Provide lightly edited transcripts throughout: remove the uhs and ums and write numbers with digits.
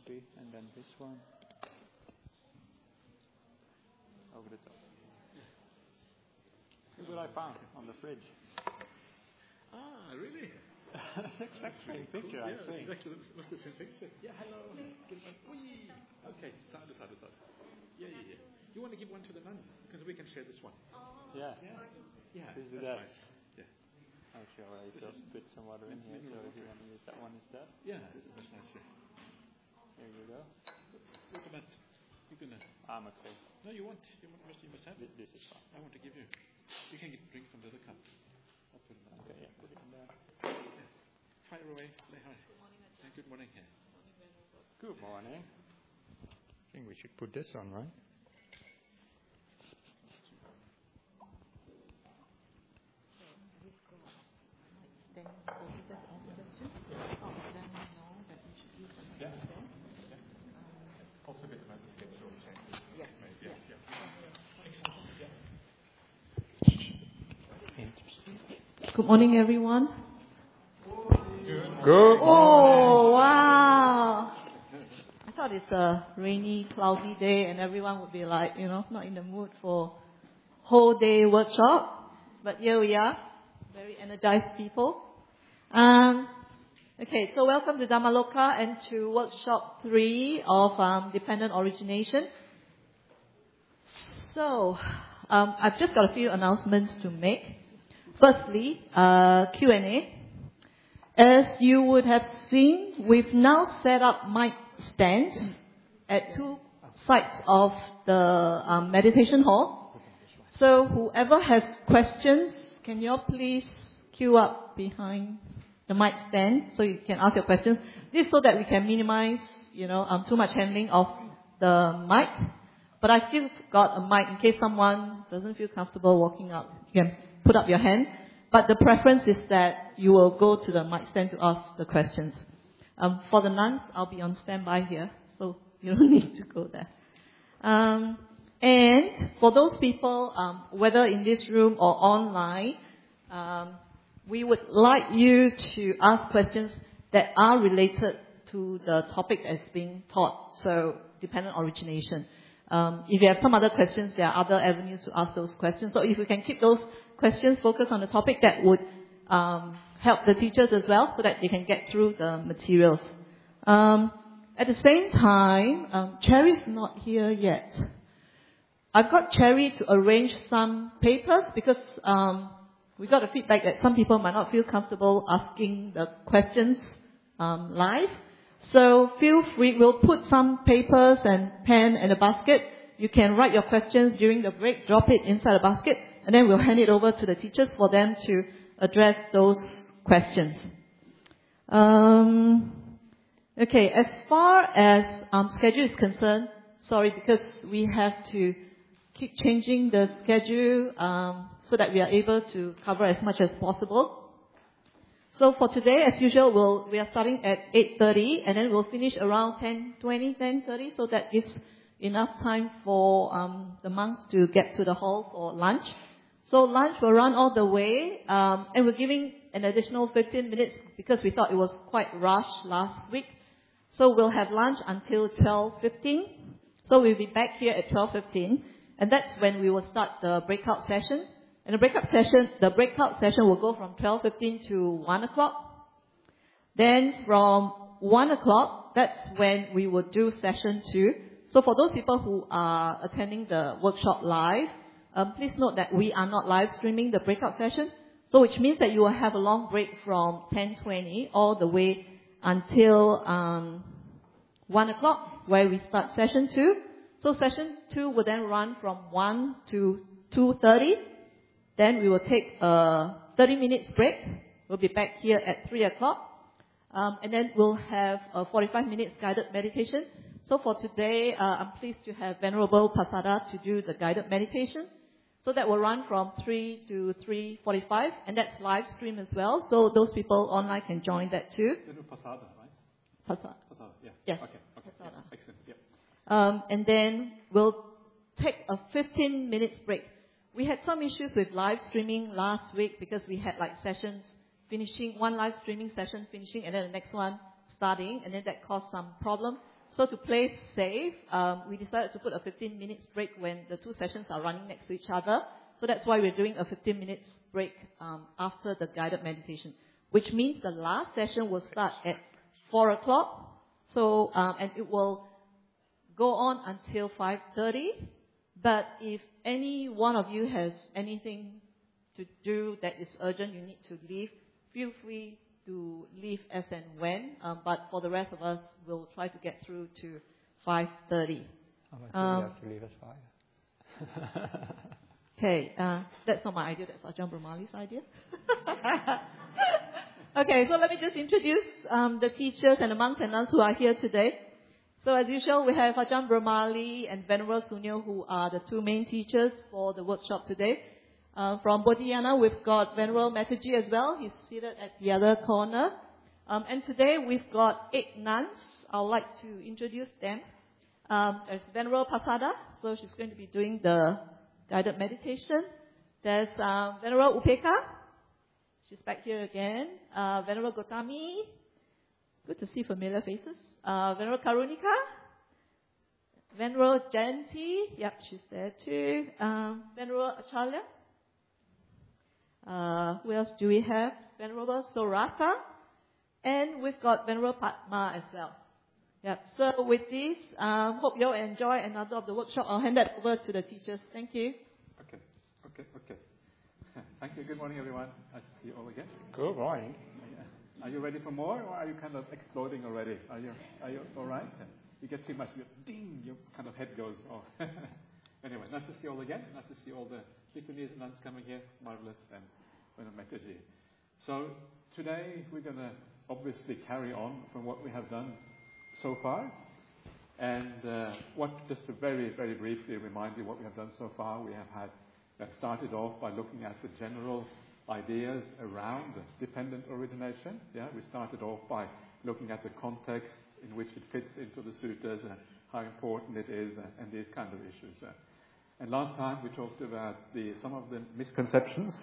should be, and then this one. Over the top. Look what I found on the fridge. Ah, really? Exact same picture, I think. Exactly, what's the same picture? Yeah, hello. Okay, side to side. Yeah. You want to give one to the nuns? Because we can share this one. Yeah. Yeah, This is that's that. nice. Yeah. Actually, I just put some water in here, so if you want to use that one instead. Yeah, that's nice. Yeah. There you go. Look at that. You're gonna. I'm okay. No, you must have it. This is fine. I want to give you. You can drink from the other cup. I'll put it in. Okay, yeah, put it in there. Yeah. Fire away. Say hi. Good morning. Good morning. I think we should put this on, right? Then will you just ask questions? Oh, then we know that we should use the microphone. Also get the microphone so we can. Yes. Good morning, everyone. Good. Oh, wow. I thought it's a rainy, cloudy day and everyone would be like, not in the mood for whole day workshop. But here we are, very energized people. Okay, so welcome to Dhammaloka and to workshop 3 of dependent origination. So, I've just got a few announcements to make. Firstly, Q&A. As you would have seen, we've now set up mic stands at 2 sides of the meditation hall. So whoever has questions, can you all please queue up behind the mic stand so you can ask your questions. This so that we can minimize, too much handling of the mic. But I still got a mic in case someone doesn't feel comfortable walking up. You can put up your hand. But the preference is that you will go to the mic stand to ask the questions. For the nuns, I'll be on standby here, so you don't need to go there. And for those people, whether in this room or online, we would like you to ask questions that are related to the topic that's being taught, so dependent origination. If you have some other questions, there are other avenues to ask those questions. So if you can keep those questions focused on the topic, that would help the teachers as well so that they can get through the materials. At the same time, Cherry's not here yet. I've got Cherry to arrange some papers because we got a feedback that some people might not feel comfortable asking the questions live. So feel free, we'll put some papers and pen in a basket. You can write your questions during the break, drop it inside a basket, and then we'll hand it over to the teachers for them to address those questions. Okay, as far as schedule is concerned, sorry, because we have to keep changing the schedule so that we are able to cover as much as possible. So for today, as usual, we are starting at 8:30, and then we'll finish around 10:30, so that gives enough time for the monks to get to the hall for lunch. So lunch will run all the way, and we're giving an additional 15 minutes because we thought it was quite rushed last week. So we'll have lunch until 12:15. So we'll be back here at 12:15, and that's when we will start the breakout session. And the breakout session will go from 12:15 to 1 o'clock. Then from 1 o'clock, that's when we will do session 2. So for those people who are attending the workshop live, please note that we are not live streaming the breakout session. So which means that you will have a long break from 10:20 all the way until 1 o'clock, where we start session 2. So session 2 will then run from 1 to 2:30. Then we will take a 30 minutes break. We'll be back here at 3 o'clock. And then we'll have a 45 minutes guided meditation. So for today, I'm pleased to have Venerable Pasada to do the guided meditation. So that will run from 3 to 3:45, and that's live stream as well. So those people online can join that too. Venerable Pasada, right? Pasada, yeah. Yes. Okay. Pasada. Yeah. Excellent. Yeah. And then we'll take a 15 minutes break. We had some issues with live streaming last week because we had sessions finishing, one live streaming session finishing and then the next one starting, and then that caused some problem. So to play safe, we decided to put a 15 minutes break when the two sessions are running next to each other. So that's why we're doing a 15 minutes break after the guided meditation, which means the last session will start at 4 o'clock. So, and it will go on until 5:30. But if any one of you has anything to do that is urgent, you need to leave, feel free to leave as and when. But for the rest of us, we'll try to get through to 5:30. We have to leave at 5. Okay, that's not my idea. That's Ajahn Brahmali's idea. Okay, so let me just introduce the teachers and the monks and nuns who are here today. So as usual, we have Ajahn Brahmali and Venerable Sunyo, who are the two main teachers for the workshop today. From Bodhinyana, we've got Venerable Mataji as well. He's seated at the other corner. And today we've got 8 nuns. I'd like to introduce them. There's Venerable Pasada, so she's going to be doing the guided meditation. There's Venerable Upeka. She's back here again. Venerable Gotami. Good to see familiar faces. Venerable Karunika. Venerable Jayanti. Yep, she's there too. Venerable Acharya. Who else do we have? Venerable Soraka. And we've got Venerable Padma as well. Yep. So with this, hope you all enjoy another of the workshop. I'll hand that over to the teachers. Thank you. Okay. Thank you. Good morning, everyone. Nice to see you all again. Good morning. Are you ready for more, or are you kind of exploding already? Are you all right? You get too much, ding, your kind of head goes. Oh. Anyway, nice to see you all again. Nice to see all the Bhikkhunis and nuns coming here. Marvelous. And Venerable Mataji. So today we're going to obviously carry on from what we have done so far. And just to very, very briefly remind you what we have done so far, we have started off by looking at the general ideas around dependent origination. Yeah, we started off by looking at the context in which it fits into the suttas and how important it is and these kind of issues. And last time we talked about some of the misconceptions.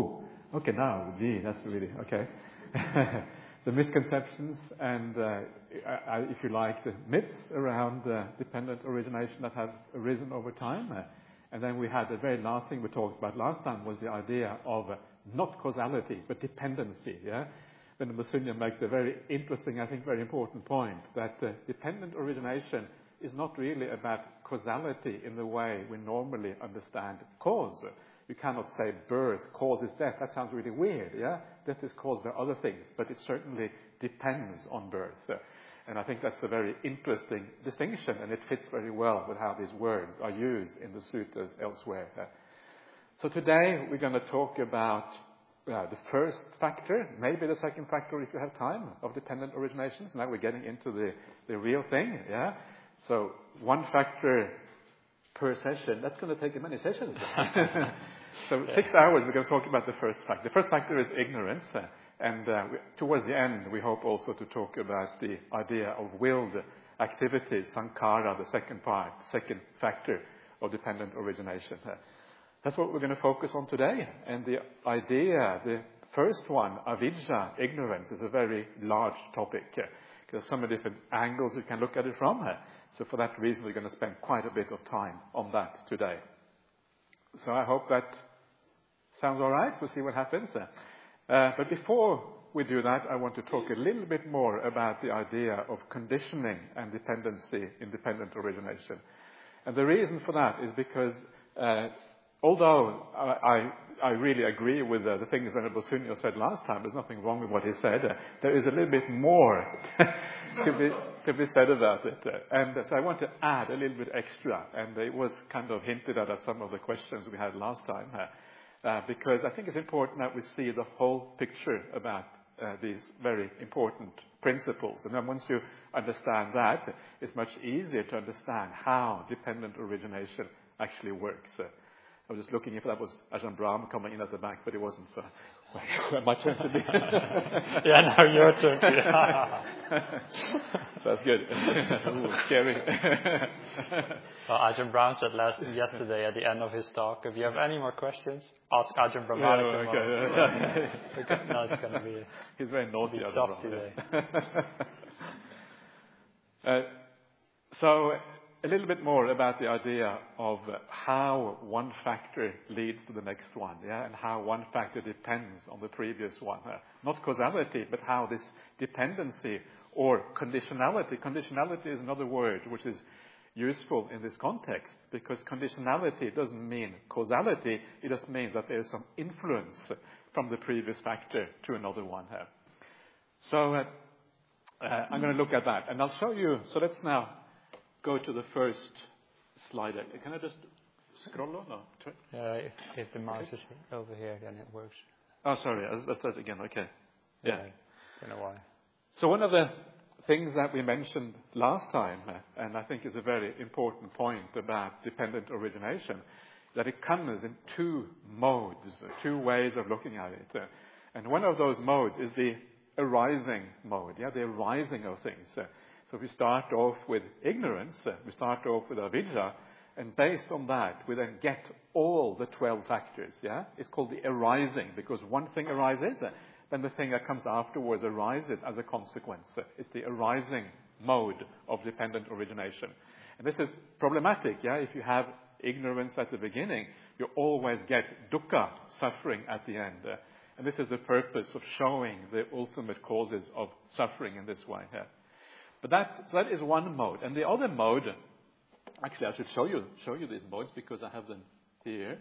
That's really okay. The misconceptions and, if you like, the myths around dependent origination that have arisen over time. And then we had the very last thing we talked about last time was the idea of not causality, but dependency. Yeah, Venerable Sunyo makes a very interesting, I think, very important point that dependent origination is not really about causality in the way we normally understand cause. You cannot say birth causes death. That sounds really weird. Yeah, death is caused by other things, but it certainly depends on birth. And I think that's a very interesting distinction, and it fits very well with how these words are used in the suttas elsewhere. So today we're going to talk about the first factor, maybe the second factor if you have time, of dependent originations. Now we're getting into the real thing. Yeah. So one factor per session. That's going to take many sessions. So 6 hours we're going to talk about the first factor. The first factor is ignorance. And towards the end, we hope also to talk about the idea of willed activity, sankhara, the second factor of dependent origination. That's what we're going to focus on today. And the idea, the first one, avidya, ignorance, is a very large topic. There's so many different angles you can look at it from. So for that reason, we're going to spend quite a bit of time on that today. So I hope that sounds all right. We'll see what happens. But before we do that, I want to talk a little bit more about the idea of conditioning and dependency in dependent origination. And the reason for that is because although I really agree with the things that Venerable Sunyo said last time, there's nothing wrong with what he said, there is a little bit more to be said about it. And so I want to add a little bit extra, and it was kind of hinted at some of the questions we had last time. Because I think it's important that we see the whole picture about these very important principles. And then once you understand that, it's much easier to understand how dependent origination actually works. I was just looking if that was Ajahn Brahm coming in at the back, but it wasn't. So my turn to be. Yeah, now your turn to So that's good. Ooh, scary. Well, Ajahn Brahm said yesterday at the end of his talk, if you have any more questions, ask Ajahn Brahmali tomorrow. Okay. No, it's going to be He's very naughty, tough today. So a little bit more about the idea of how one factor leads to the next one, yeah, and how one factor depends on the previous one. Not causality, but how this dependency or conditionality. Conditionality is another word which is useful in this context, because conditionality doesn't mean causality. It just means that there is some influence from the previous factor to another one here. So I'm going to look at that, and I'll show you. So let's now go to the first slide. Can I just scroll on? No. If the mouse is over here, then it works. Oh, sorry. Let's start again. Okay. Yeah. I don't know why. So one of the things that we mentioned last time, and I think is a very important point about dependent origination, that it comes in two modes, two ways of looking at it. And one of those modes is the arising mode, yeah, the arising of things. So we start off with ignorance, we start off with avidya, and based on that, we then get all the 12 factors, yeah? It's called the arising, because one thing arises, then the thing that comes afterwards arises as a consequence. It's the arising mode of dependent origination. And this is problematic, yeah? If you have ignorance at the beginning, you always get dukkha, suffering, at the end. And this is the purpose of showing the ultimate causes of suffering in this way here. But that is one mode. And the other mode, actually I should show you these modes because I have them here.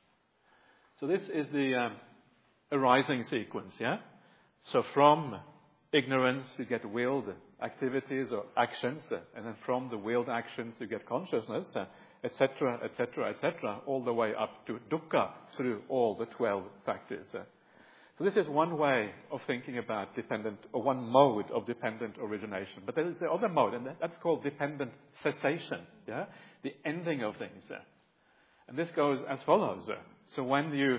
So this is the arising sequence, yeah? So from ignorance you get willed activities or actions, and then from the willed actions you get consciousness, etc., etc., etc., all the way up to dukkha through all the 12 factors. So this is one way of thinking about dependent, or one mode of dependent origination. But there is the other mode, and that's called dependent cessation, yeah? The ending of things. And this goes as follows. So when you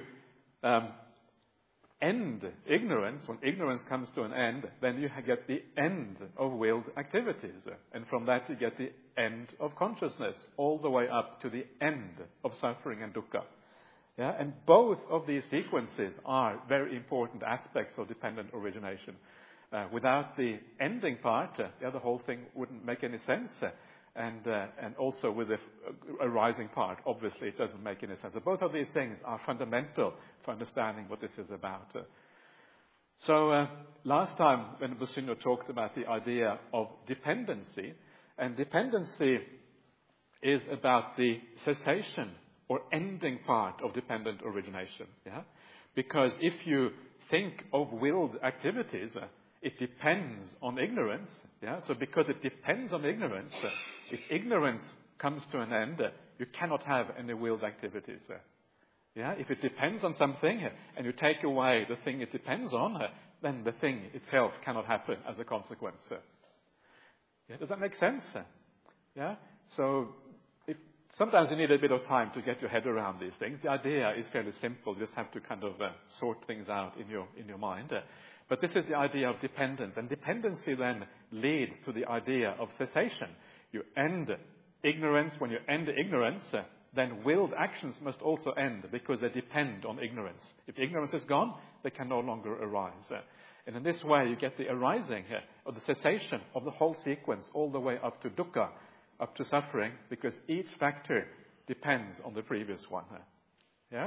end ignorance, when ignorance comes to an end, then you get the end of willed activities. And from that you get the end of consciousness, all the way up to the end of suffering and dukkha. Yeah, and both of these sequences are very important aspects of dependent origination. Without the ending part, the whole thing wouldn't make any sense. And also with the arising part, obviously it doesn't make any sense. So both of these things are fundamental for understanding what this is about. So last time when Bosino talked about the idea of dependency, and dependency is about the cessation or ending part of dependent origination, yeah? Because if you think of willed activities, it depends on ignorance, yeah? So because it depends on ignorance, if ignorance comes to an end, you cannot have any willed activities, yeah? If it depends on something and you take away the thing it depends on, then the thing itself cannot happen as a consequence. Yeah? Does that make sense? Yeah? So sometimes you need a bit of time to get your head around these things. The idea is fairly simple. You just have to kind of sort things out in your mind. But this is the idea of dependence. And dependency then leads to the idea of cessation. You end ignorance. When you end ignorance, then willed actions must also end because they depend on ignorance. If ignorance is gone, they can no longer arise. And in this way, you get the arising or the cessation of the whole sequence all the way up to dukkha, up to suffering, because each factor depends on the previous one. Yeah?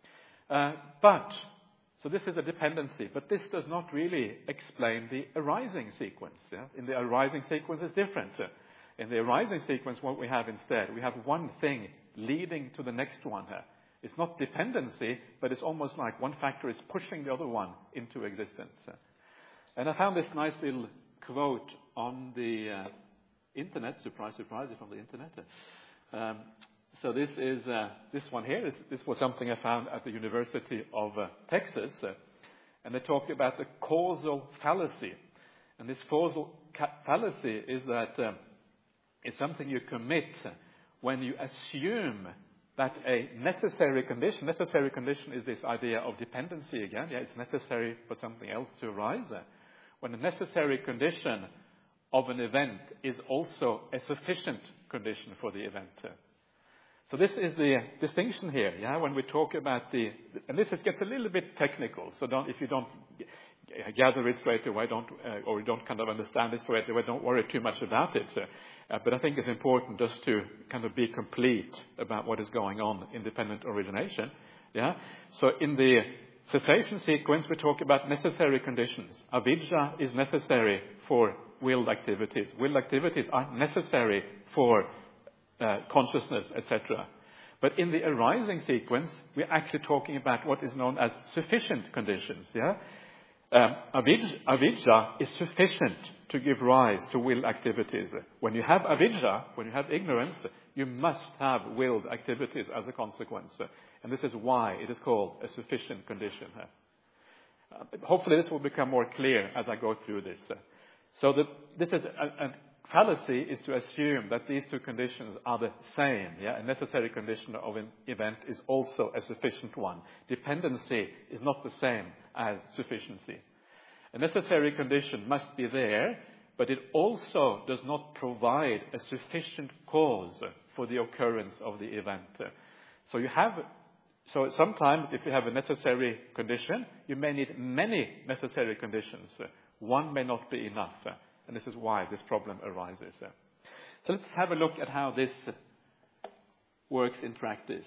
So this is a dependency, but this does not really explain the arising sequence. Yeah? In the arising sequence is different. In the arising sequence, what we have instead, we have one thing leading to the next one. It's not dependency, but it's almost like one factor is pushing the other one into existence. And I found this nice little quote on the internet, surprise, surprise, from the internet. So this is this one here. This was something I found at the University of Texas, and they talk about the causal fallacy. And this causal fallacy is that it's something you commit when you assume that a necessary condition is this idea of dependency again. Yeah, it's necessary for something else to arise. When a necessary condition of an event is also a sufficient condition for the event. So this is the distinction here, yeah, when we talk about and this gets a little bit technical, so gather it straight away, or don't kind of understand it straight away, don't worry too much about it. But I think it's important just to kind of be complete about what is going on in dependent origination. Yeah. So in the cessation sequence, we talk about necessary conditions. Avidya is necessary for willed activities. Willed activities are necessary for consciousness, etc. But in the arising sequence, we're actually talking about what is known as sufficient conditions. Yeah. Avidya is sufficient to give rise to willed activities. When you have avidya, when you have ignorance, you must have willed activities as a consequence. And this is why it is called a sufficient condition. Hopefully this will become more clear as I go through this. So this is a fallacy is to assume that these two conditions are the same. Yeah? A necessary condition of an event is also a sufficient one. Dependency is not the same as sufficiency. A necessary condition must be there, but it also does not provide a sufficient cause for the occurrence of the event. So sometimes if you have a necessary condition, you may need many necessary conditions. One may not be enough. And this is why this problem arises. So let's have a look at how this works in practice.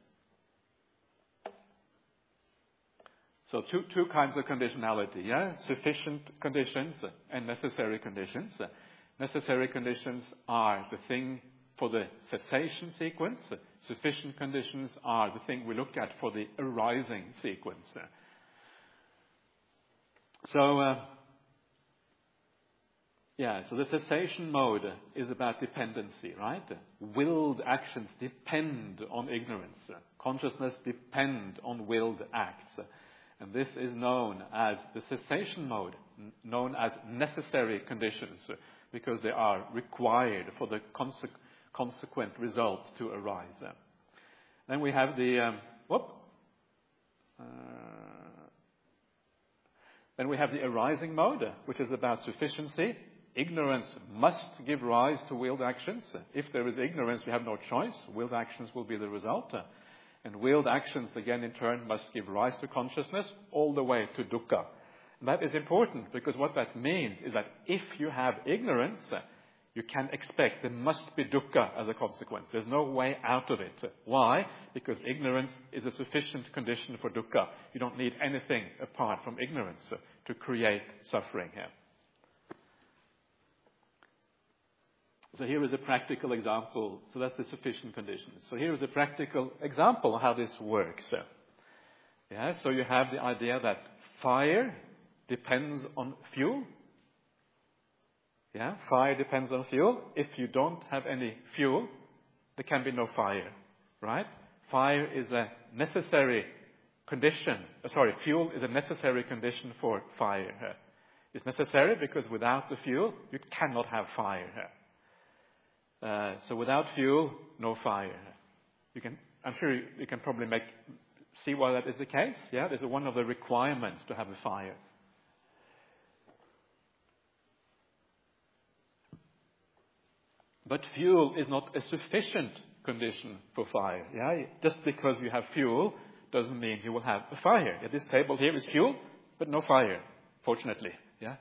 So two kinds of conditionality, yeah? Sufficient conditions and necessary conditions. Necessary conditions are the thing for the cessation sequence. Sufficient conditions are the thing we look at for the arising sequence. So the cessation mode is about dependency, right? Willed actions depend on ignorance. Consciousness depend on willed acts. And this is known as the cessation mode, known as necessary conditions, because they are required for the consequent result to arise. Then we have the then we have the arising mode, which is about sufficiency. Ignorance must give rise to willed actions. If there is ignorance, we have no choice. Willed actions will be the result. And willed actions, again, in turn, must give rise to consciousness all the way to dukkha. And that is important, because what that means is that if you have ignorance, you can expect there must be dukkha as a consequence. There's no way out of it. Why? Because ignorance is a sufficient condition for dukkha. You don't need anything apart from ignorance to create suffering here. So here is a practical example. So that's the sufficient conditions. So here is a practical example of how this works. Yeah, so you have the idea that fire depends on fuel. Yeah, fire depends on fuel. If you don't have any fuel, there can be no fire, right? Fire is a necessary condition. Fuel is a necessary condition for fire. It's necessary because without the fuel, you cannot have fire. So without fuel, no fire. I'm sure you can probably see why that is the case. Yeah, this is one of the requirements to have a fire. But fuel is not a sufficient condition for fire. Yeah, just because you have fuel doesn't mean you will have a fire. Yeah, this table here is fuel, but no fire, fortunately. Yeah.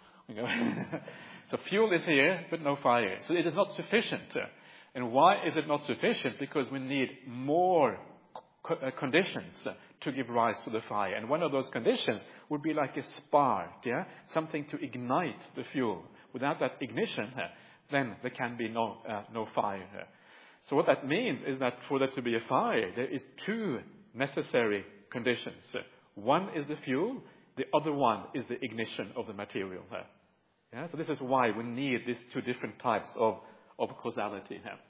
So fuel is here, but no fire. So it is not sufficient. And why is it not sufficient? Because we need more conditions to give rise to the fire. And one of those conditions would be like a spark, yeah? Something to ignite the fuel. Without that ignition, then there can be no fire. So what that means is that for there to be a fire, there is two necessary conditions. One is the fuel, the other one is the ignition of the material. Yeah, so this is why we need these two different types of causality here.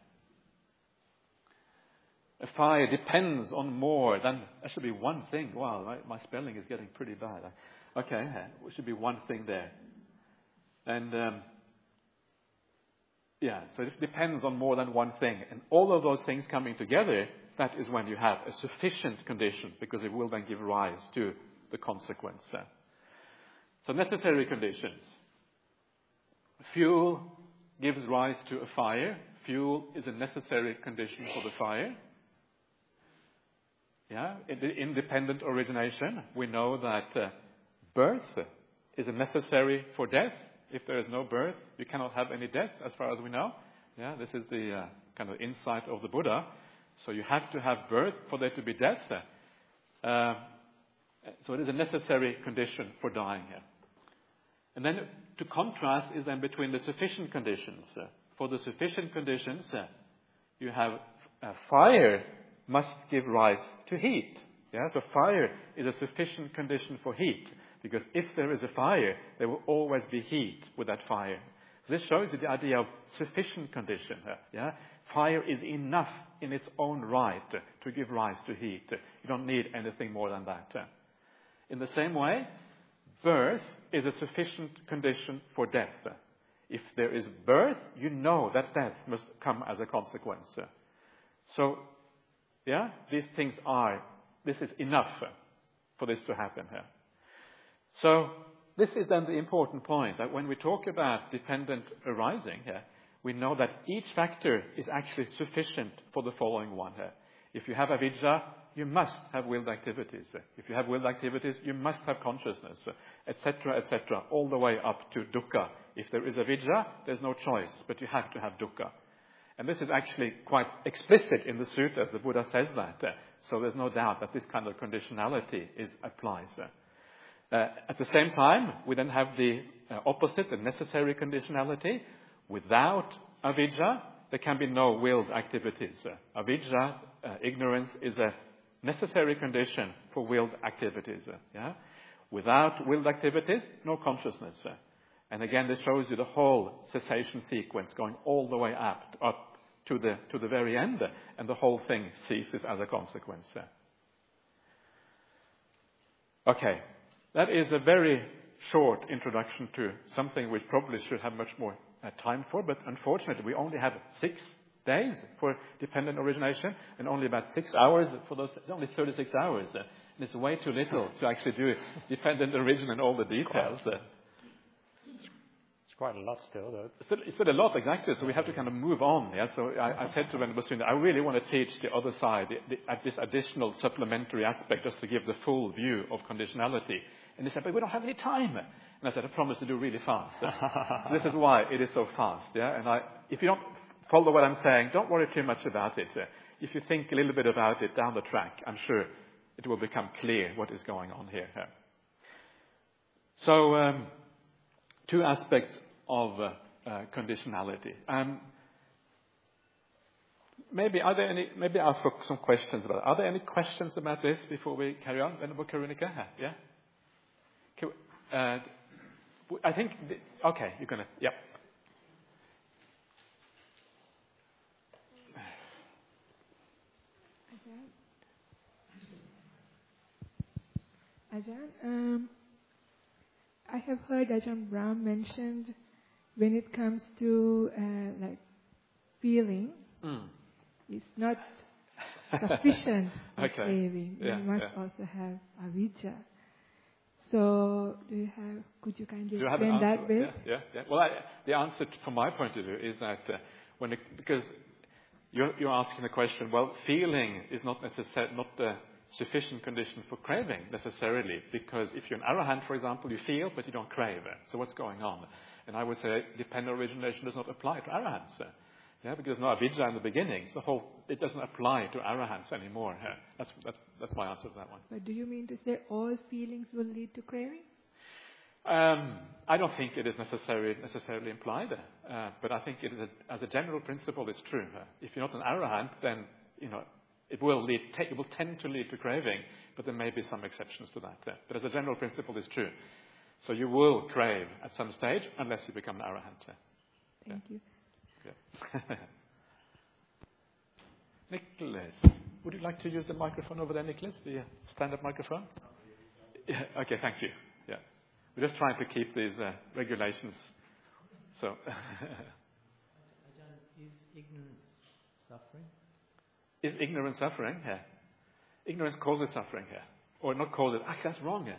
A fire depends on more than... There should be one thing. Wow, my spelling is getting pretty bad. Okay, there should be one thing there. And, so it depends on more than one thing. And all of those things coming together, that is when you have a sufficient condition, because it will then give rise to the consequence. So necessary conditions. Fuel gives rise to a fire. Fuel is a necessary condition for the fire. Yeah, in the independent origination, we know that birth is necessary for death. If there is no birth, you cannot have any death, as far as we know. Yeah, this is the kind of insight of the Buddha. So you have to have birth for there to be death. So it is a necessary condition for dying here. And then to contrast is then between the sufficient conditions. For the sufficient conditions, you have fire must give rise to heat. Yeah, so fire is a sufficient condition for heat, because if there is a fire, there will always be heat with that fire. So this shows you the idea of sufficient condition. Yeah, fire is enough in its own right to give rise to heat. You don't need anything more than that. In the same way, birth is a sufficient condition for death. If there is birth, you know that death must come as a consequence. So, yeah, these things this is enough for this to happen here. So, this is then the important point, that when we talk about dependent arising here, we know that each factor is actually sufficient for the following one here. If you have avijja, you must have willed activities. If you have willed activities, you must have consciousness, etc., etc., all the way up to dukkha. If there is avijja, there's no choice, but you have to have dukkha. And this is actually quite explicit in the suttas. The Buddha says that. So there's no doubt that this kind of conditionality applies. At the same time, we then have the opposite, the necessary conditionality. Without avijja, there can be no willed activities. Avijja, ignorance, is a necessary condition for willed activities. Yeah? Without willed activities, no consciousness. And again, this shows you the whole cessation sequence going all the way up to the very end, and the whole thing ceases as a consequence. Okay, that is a very short introduction to something which probably should have much more time for, but unfortunately we only have 6 days for dependent origination, and only about 6 hours for those. Only 36 hours, and it's way too little to actually do dependent origin and all the details. It's quite a lot still, though. It's still a lot, exactly. So we have to kind of move on. Yeah. So I said to Venerable Sundar, I really want to teach the other side, this additional supplementary aspect, just to give the full view of conditionality. And they said, but we don't have any time. And I said, I promise to do really fast. This is why it is so fast. Yeah. And if you don't follow what I'm saying, don't worry too much about it. If you think a little bit about it down the track, I'm sure it will become clear what is going on here. So, 2 aspects of conditionality. Maybe ask for some questions about it. Are there any questions about this before we carry on? Venerable Karunika? Yeah? I think, okay, you're going to, yeah. Ajahn, I have heard Ajahn Brahm mentioned when it comes to like feeling, it's not sufficient for craving. You must also have avijja. So, could you kindly explain that bit? Yeah. Well, the answer from my point of view is that because you're asking the question, well, feeling is not the sufficient condition for craving necessarily, because if you're an arahant, for example, you feel but you don't crave. So what's going on? And I would say dependent origination does not apply to arahants. Yeah, because there's no avijja in the beginning. So it doesn't apply to arahants anymore. That's my answer to that one. But do you mean to say all feelings will lead to craving? I don't think it is necessarily implied, but I think it is as a general principle, it's true. If you're not an arahant, then it will tend to lead to craving, but there may be some exceptions to that. But as a general principle, it's true. So you will crave at some stage unless you become an arahant. Thank you. Yeah. Nicholas, would you like to use the microphone over there, Nicholas? The stand-up microphone? Yeah. Okay, thank you. Yeah. We're just trying to keep these regulations. So. Is ignorance suffering? Is ignorance suffering? Yeah. Ignorance causes suffering here. Or not causes. Actually, that's wrong.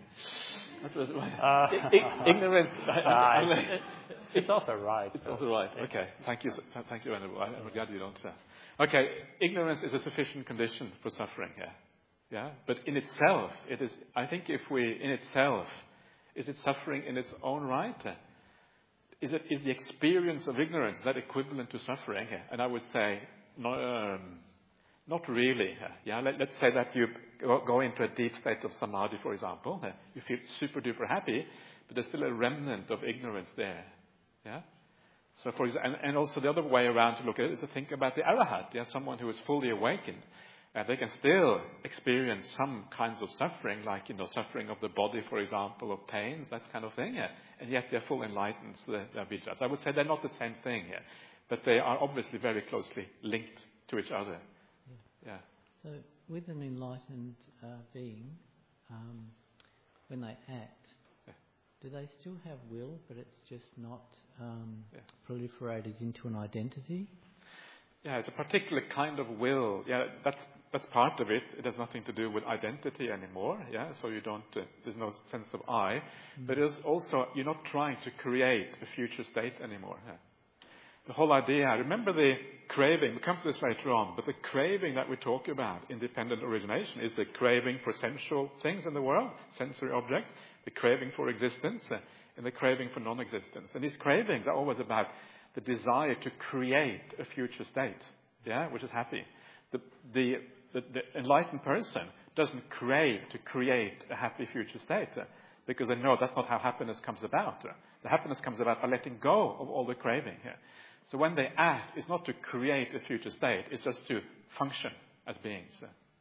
Ignorance. It's also right. It's also right. Okay. Thank you. Thank you, Venerable. I'm glad you don't say. Okay. Ignorance is a sufficient condition for suffering here. Yeah. But in itself, it is, I think if we, in itself, Is it suffering in its own right? Is the experience of ignorance, is that equivalent to suffering? And I would say, no, not really. Yeah, let's say that you go into a deep state of samadhi, for example. You feel super duper happy, but there's still a remnant of ignorance there. Yeah. So, for example, and also the other way around to look at it is to think about the arahat. Yeah, someone who is fully awakened. They can still experience some kinds of suffering, like, suffering of the body, for example, of pains, that kind of thing. And yet they're full enlightened, so they're vijjas. I would say they're not the same thing here, but they are obviously very closely linked to each other. Yeah. So with an enlightened being, when they act, do they still have will, but it's just not proliferated into an identity? Yeah, it's a particular kind of will. Yeah, that's part of it. It has nothing to do with identity anymore. Yeah, so you don't. There's no sense of I. But it's also you're not trying to create a future state anymore. Yeah. The whole idea. Remember the craving. We'll come to this later on. But the craving that we talk about, independent origination, is the craving for sensual things in the world, sensory objects, the craving for existence, and the craving for non-existence. And these cravings are always about the desire to create a future state, which is happy. The enlightened person doesn't crave to create a happy future state because they know that's not how happiness comes about. The happiness comes about by letting go of all the craving here. So when they act, it's not to create a future state, it's just to function as beings.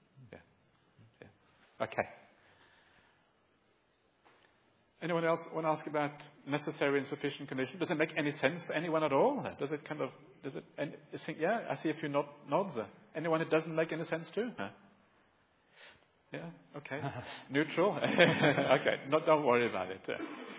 Okay. Anyone else want to ask about necessary and sufficient conditions? Does it make any sense to anyone at all? I see a few nods. Anyone it doesn't make any sense to? Yeah, okay. Neutral? Okay, don't worry about it.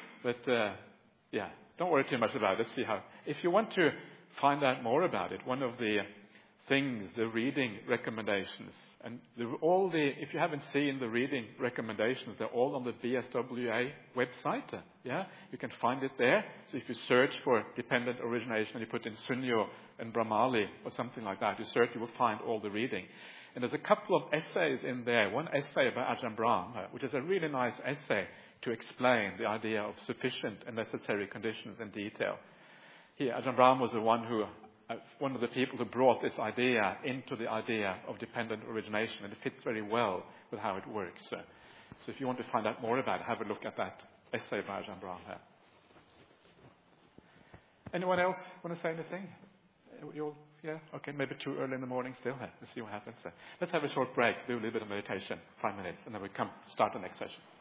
Don't worry too much about it. Let's see how. If you want to find out more about it, one of the things, the reading recommendations, and if you haven't seen the reading recommendations, they're all on the BSWA website. You can find it there. So if you search for dependent origination and you put in Sunyo and Brahmali or something like that, you will find all the reading. And there's a couple of essays in there. One essay by Ajahn Brahm, which is a really nice essay to explain the idea of sufficient and necessary conditions in detail. Here, Ajahn Brahm was one of the people who brought this idea into the idea of dependent origination, and it fits very well with how it works. So if you want to find out more about it, have a look at that essay by Ajahn Brahm here. Anyone else want to say anything? Okay, maybe too early in the morning still. Let's see what happens. Let's have a short break, do a little bit of meditation, 5 minutes, and then we start the next session.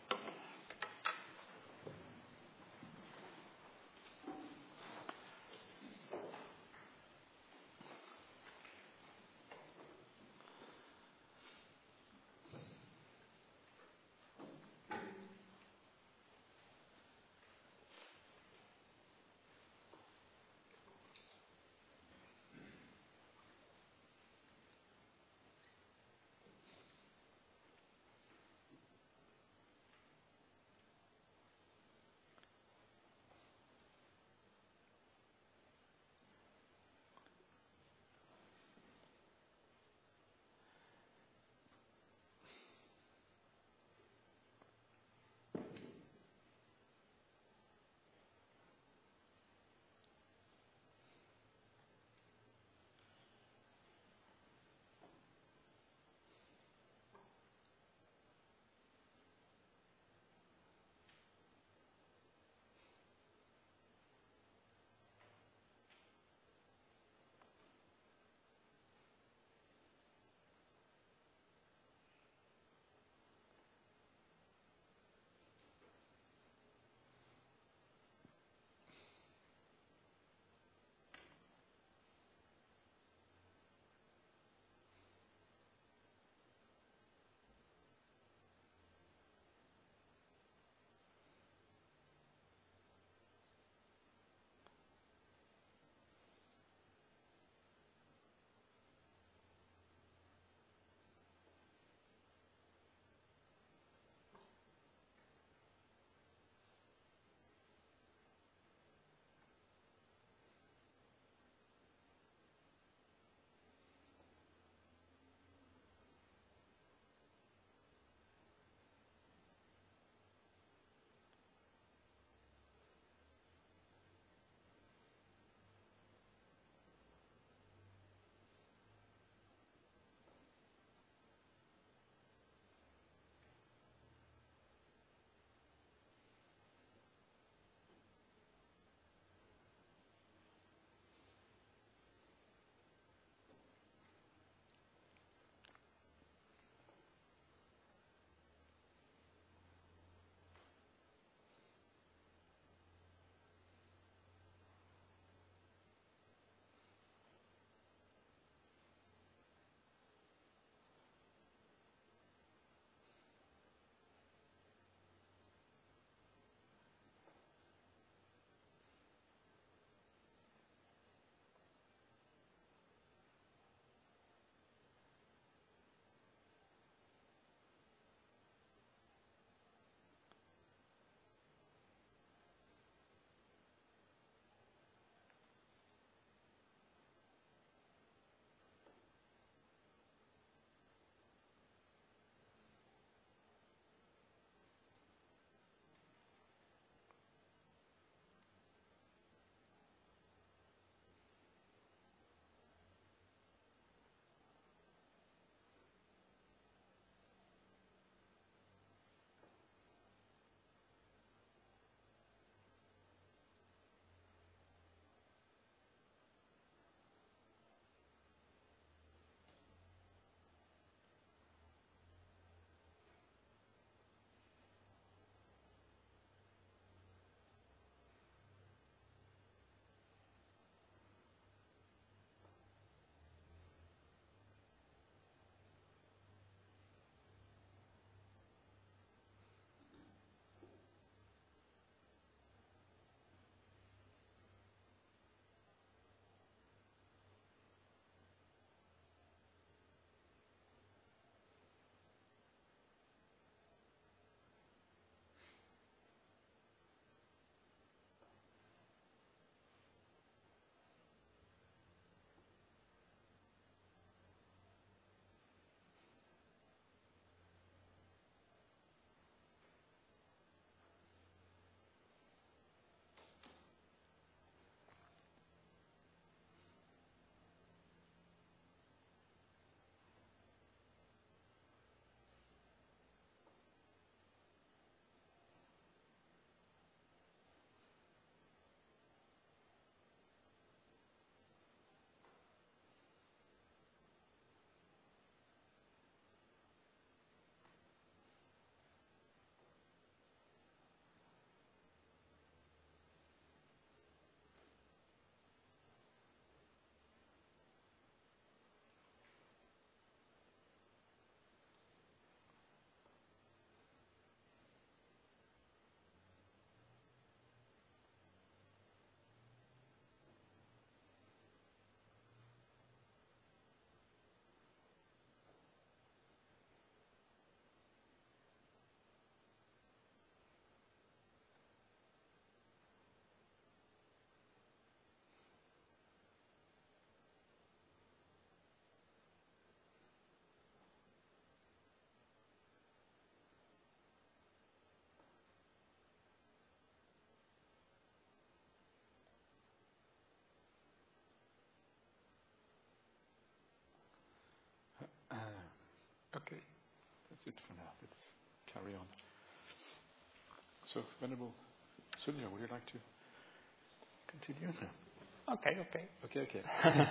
Okay, that's it for now. Let's carry on. So, Venerable Sunyo, would you like to continue? Okay.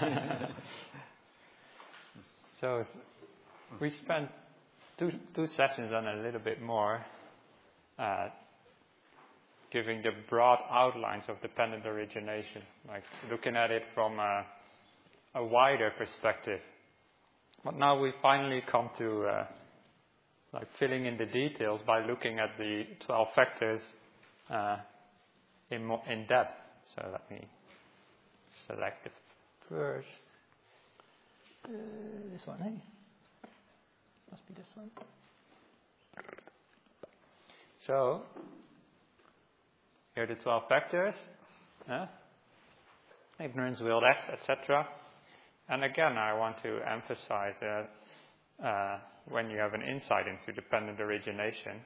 So we spent two sessions on a little bit more, giving the broad outlines of dependent origination, like looking at it from a wider perspective. But now we finally come to like filling in the details by looking at the 12 factors in depth. So let me select the first. This one, hey? Must be this one. So, here are the 12 factors. Ignorance, will, acts, etc. And again, I want to emphasize that when you have an insight into dependent origination,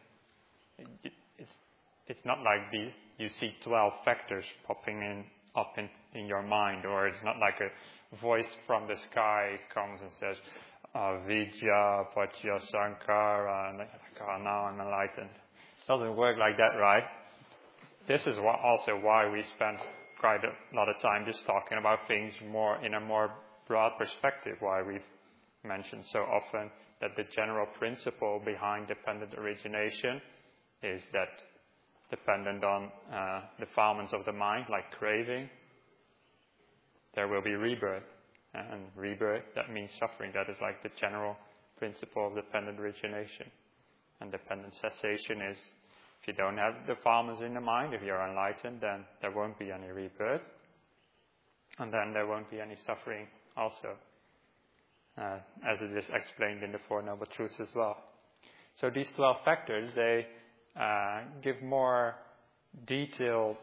it's not like these. You see 12 factors popping up in your mind, or it's not like a voice from the sky comes and says, Avidya, Paccaya Sankhara, and now I'm enlightened. It doesn't work like that, right? This is also why we spend quite a lot of time just talking about things in a more broad perspective, why we've mentioned so often that the general principle behind dependent origination is that dependent on defilements of the mind, like craving, there will be rebirth. And rebirth, that means suffering. That is like the general principle of dependent origination. And dependent cessation is, if you don't have defilements in the mind, if you're enlightened, then there won't be any rebirth. And then there won't be any suffering also, as it is explained in the Four Noble Truths as well. So these 12 factors, they give a more detailed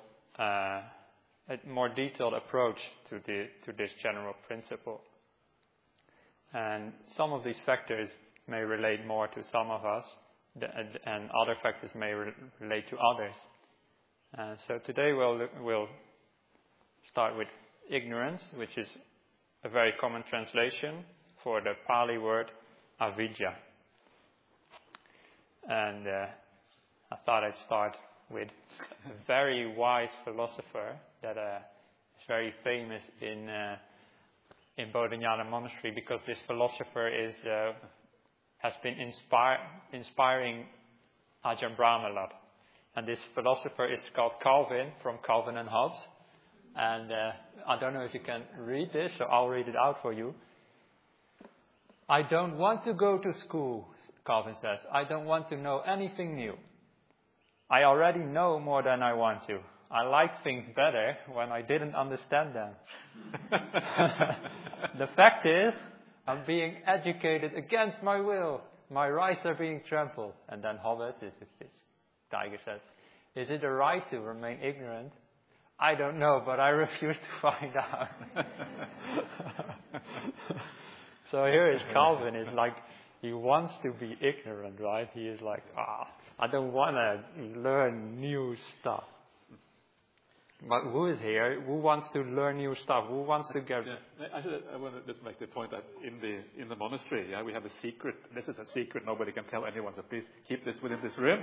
approach to this general principle. And some of these factors may relate more to some of us, and other factors may relate to others. So today we'll start with ignorance, which is a very common translation for the Pali word avidya. And I thought I'd start with a very wise philosopher that is very famous in Bodhinyana Monastery, because this philosopher has been inspiring Ajahn Brahm a lot. And this philosopher is called Calvin, from Calvin and Hobbes. And I don't know if you can read this, so I'll read it out for you. I don't want to go to school, Calvin says. I don't want to know anything new. I already know more than I want to. I liked things better when I didn't understand them. The fact is, I'm being educated against my will. My rights are being trampled. And then Hobbes, this Tiger says, is it a right to remain ignorant? I don't know, but I refuse to find out. So here is Calvin. It's like he wants to be ignorant, right? He is like, I don't want to learn new stuff. But who is here? Who wants to learn new stuff? Who wants to get... Yeah. I want to just make the point that in the monastery, we have a secret. This is a secret. Nobody can tell anyone. So please keep this within this room.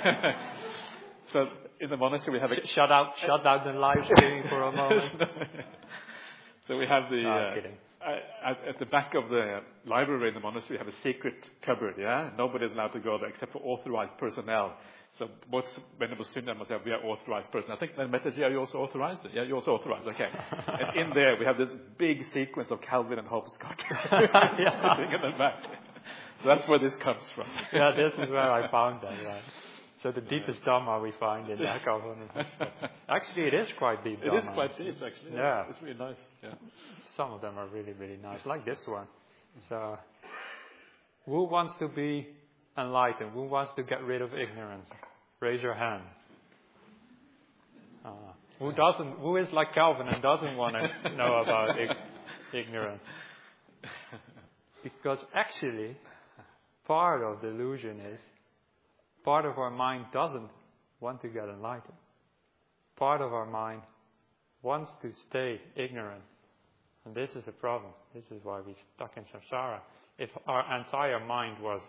So in the monastery, we have a... Shut out the live streaming for a moment. So we have the... kidding. At the back of the library in the monastery, we have a secret cupboard, yeah? Nobody is allowed to go there except for authorized personnel. So both Venerable Sunyo and myself, we are authorized person. I think, Metaji, are you also authorized? Yeah, you're also authorized, okay. And in there, we have this big sequence of Calvin and Hobbes sitting in the back. So that's where this comes from. Yeah, this is where I found that, right. So the deepest Dhamma we find in that Calvin and Hobbes. Actually, it is quite deep Dhamma. It is quite deep, actually. Yeah. It's really nice, yeah. Some of them are really, really nice, like this one. So, who wants to be enlightened? Who wants to get rid of ignorance? Raise your hand. Who doesn't? Who is like Calvin and doesn't want to know about ignorance? Because actually, part of the illusion is, part of our mind doesn't want to get enlightened. Part of our mind wants to stay ignorant. And this is the problem. This is why we're stuck in samsara. if our entire mind was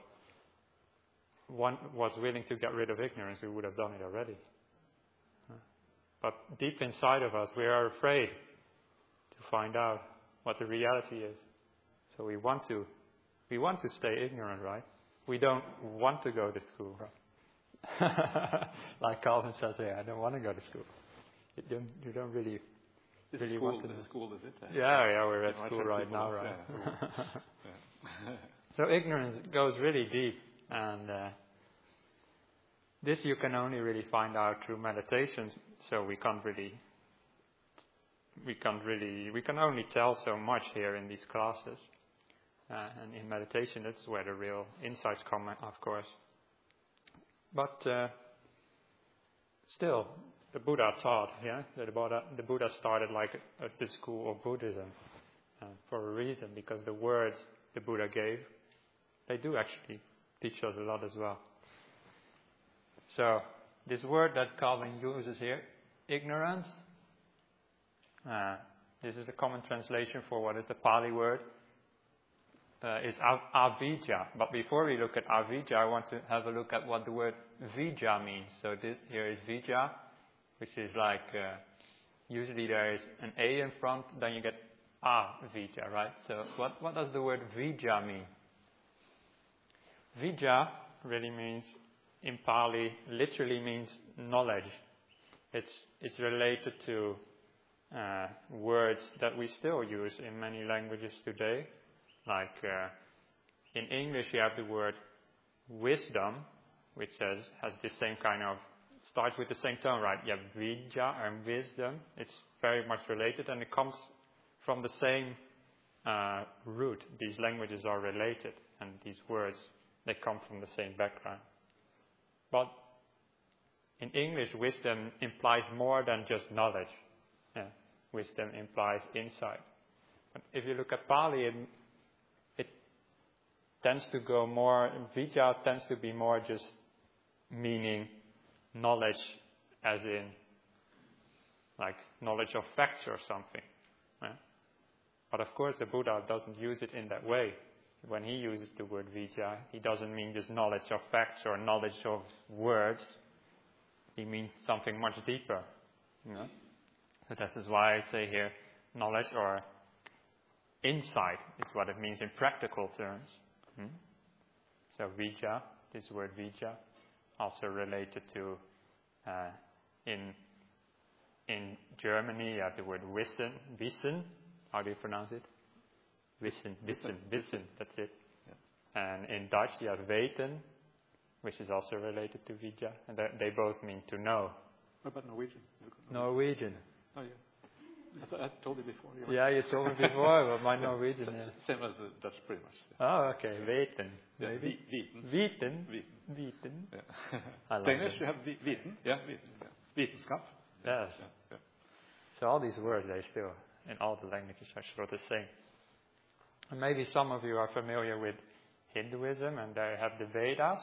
willing to get rid of ignorance, we would have done it already. But deep inside of us, we are afraid to find out what the reality is. So we want to stay ignorant, right? We don't want to go to school, right? Like Calvin says here, I don't want to go to school. You don't really want to. This is school, is it? Yeah, we're at school right now, right? Yeah. So ignorance goes really deep, and this you can only really find out through meditations. So we can only tell so much here in these classes, and in meditation that's where the real insights come, of course. But still, the Buddha taught, the Buddha started like the school of Buddhism for a reason, because the words the Buddha gave, they do actually teach us a lot as well. So this word that Calvin uses here, ignorance, this is a common translation for what is the Pali word, is avijja. But before we look at avijja, I want to have a look at what the word vijja means. So this here is vijja, which is like, usually there is an A in front, then you get avijja, right? So what does the word vijja mean? Vijja really means, in Pali, literally means knowledge. It's related to words that we still use in many languages today. Like in English you have the word wisdom, which has the same kind of, starts with the same tone, right? You have vijja and wisdom. It's very much related, and it comes from the same root. These languages are related, and these words, they come from the same background. But in English, wisdom implies more than just knowledge. Wisdom implies insight. But if you look at Pali, it tends to go more, vijja tends to be more just meaning knowledge as in like knowledge of facts or something. But of course the Buddha doesn't use it in that way. When he uses the word vijja, he doesn't mean just knowledge of facts or knowledge of words. He means something much deeper. So this is why I say here knowledge or insight is what it means in practical terms. So vijja, this word vijja, also related to in Germany you have the word wissen. How do you pronounce it? Wissen, that's it. Yeah. And in Dutch you have weten, which is also related to vijja, and they both mean to know. What about Norwegian? Norwegian. Oh yeah. I told you before. Yeah, you told me before, but my Norwegian, Same as the Dutch, pretty much. Yeah. Oh, okay. Weten. Yeah, maybe. Weten. Yeah. I like Danish, it. you have weten. Yeah, weten. Yeah. Wetenskap. Yes. Yeah. So all these words, they still, in all the languages, are sort of the same. And maybe some of you are familiar with Hinduism, and they have the Vedas,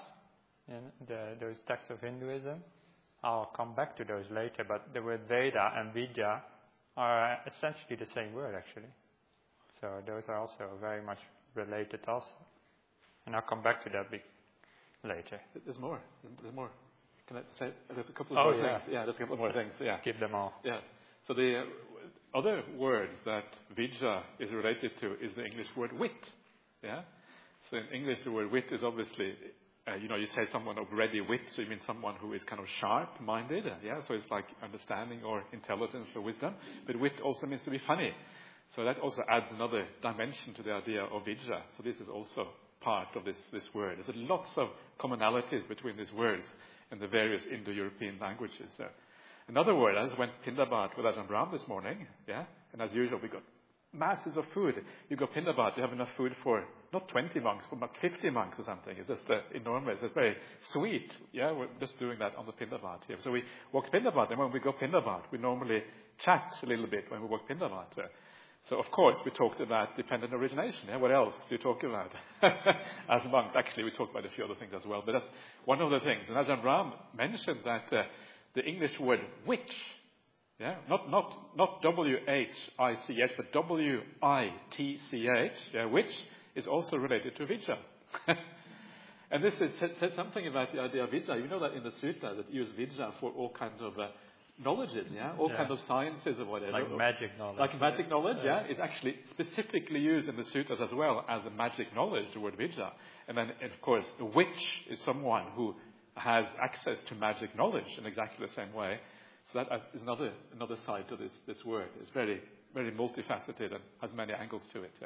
those texts of Hinduism. I'll come back to those later, but the word Veda and Vidya are essentially the same word, actually. So those are also very much related also. And I'll come back to that later. There's more. Can I say, there's a couple of more things. Yeah, there's a couple more things. Yeah. Keep them all. Yeah. So the other words that vijja is related to is the English word wit. Yeah. So in English, the word wit is obviously, you say someone of ready wit, so you mean someone who is kind of sharp-minded. Yeah. So it's like understanding or intelligence or wisdom. But wit also means to be funny. So that also adds another dimension to the idea of vijja. So this is also part of this word. There's lots of commonalities between these words in the various Indo-European languages. Another word, I just went Pindabat with Ajahn Brahm this morning, yeah? And as usual, we got masses of food. You go Pindabat, you have enough food for not 20 monks, but about 50 monks or something. It's just enormous. It's very sweet, yeah? We're just doing that on the Pindabat here. So we walk Pindabat, and when we go Pindabat, we normally chat a little bit when we walk Pindabat. So, of course, we talked about dependent origination. Yeah? What else do you talk about? As monks, actually, we talked about a few other things as well. But that's one of the things. And Ajahn Brahm mentioned that the English word witch, yeah, not W-H-I-C-H, but W-I-T-C-H, yeah, which is also related to Vijja. And this says something about the idea of Vijja. You know that in the sutta that use Vijja for all kinds of knowledges, all kinds of sciences or whatever. Like magic knowledge. Like magic knowledge, It's actually specifically used in the suttas as well as a magic knowledge, the word Vijja. And then, of course, a witch is someone who has access to magic knowledge in exactly the same way. So that is another side to this word. It's very, very multifaceted and has many angles to it,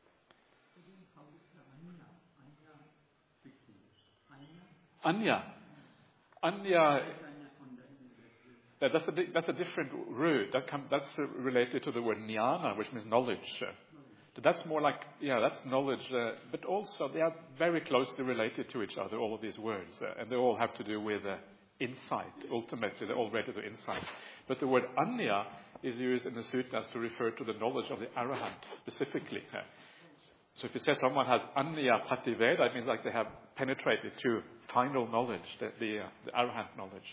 Anya. That's a different root. That's related to the word jnana, which means knowledge. But that's more like, that's knowledge. But also, they are very closely related to each other, all of these words. And they all have to do with insight. Ultimately, they're all related to insight. But the word anya is used in the suttas to refer to the knowledge of the arahant, specifically. So if you say someone has anya pativeda, it means like they have penetrated to final knowledge, the arahant knowledge.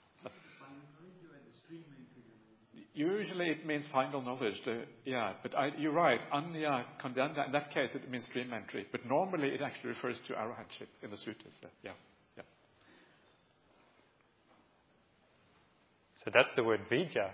Usually it means final knowledge. But you're right. Anya kandanda, in that case it means stream entry. But normally it actually refers to arahantship in the suttas. So that's the word Vijja.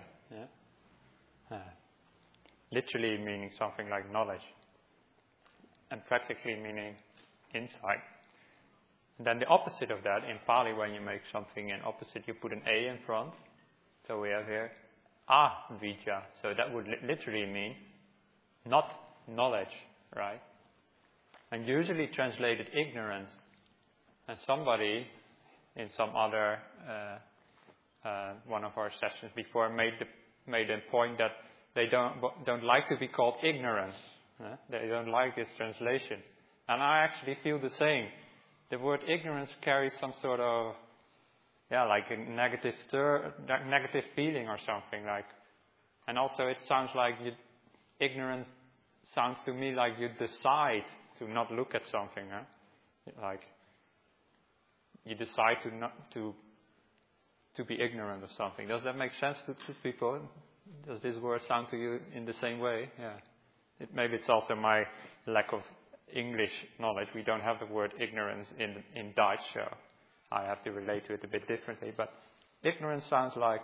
Literally meaning something like knowledge. And practically meaning insight. And then the opposite of that, in Pali, when you make something in opposite, you put an A in front. So we have here Avijja. So that would literally mean not knowledge, right? And usually translated ignorance. And somebody in some other one of our sessions before made a point that they don't like to be called ignorant. They don't like this translation. And I actually feel the same. The word ignorance carries some sort of, like a negative feeling or something. And also it sounds like ignorance sounds to me like you decide to not look at something. Like you decide to be ignorant of something. Does that make sense to people? Does this word sound to you in the same way? Yeah. Maybe it's also my lack of English knowledge. We don't have the word ignorance in Dutch, so I have to relate to it a bit differently. But ignorance sounds like,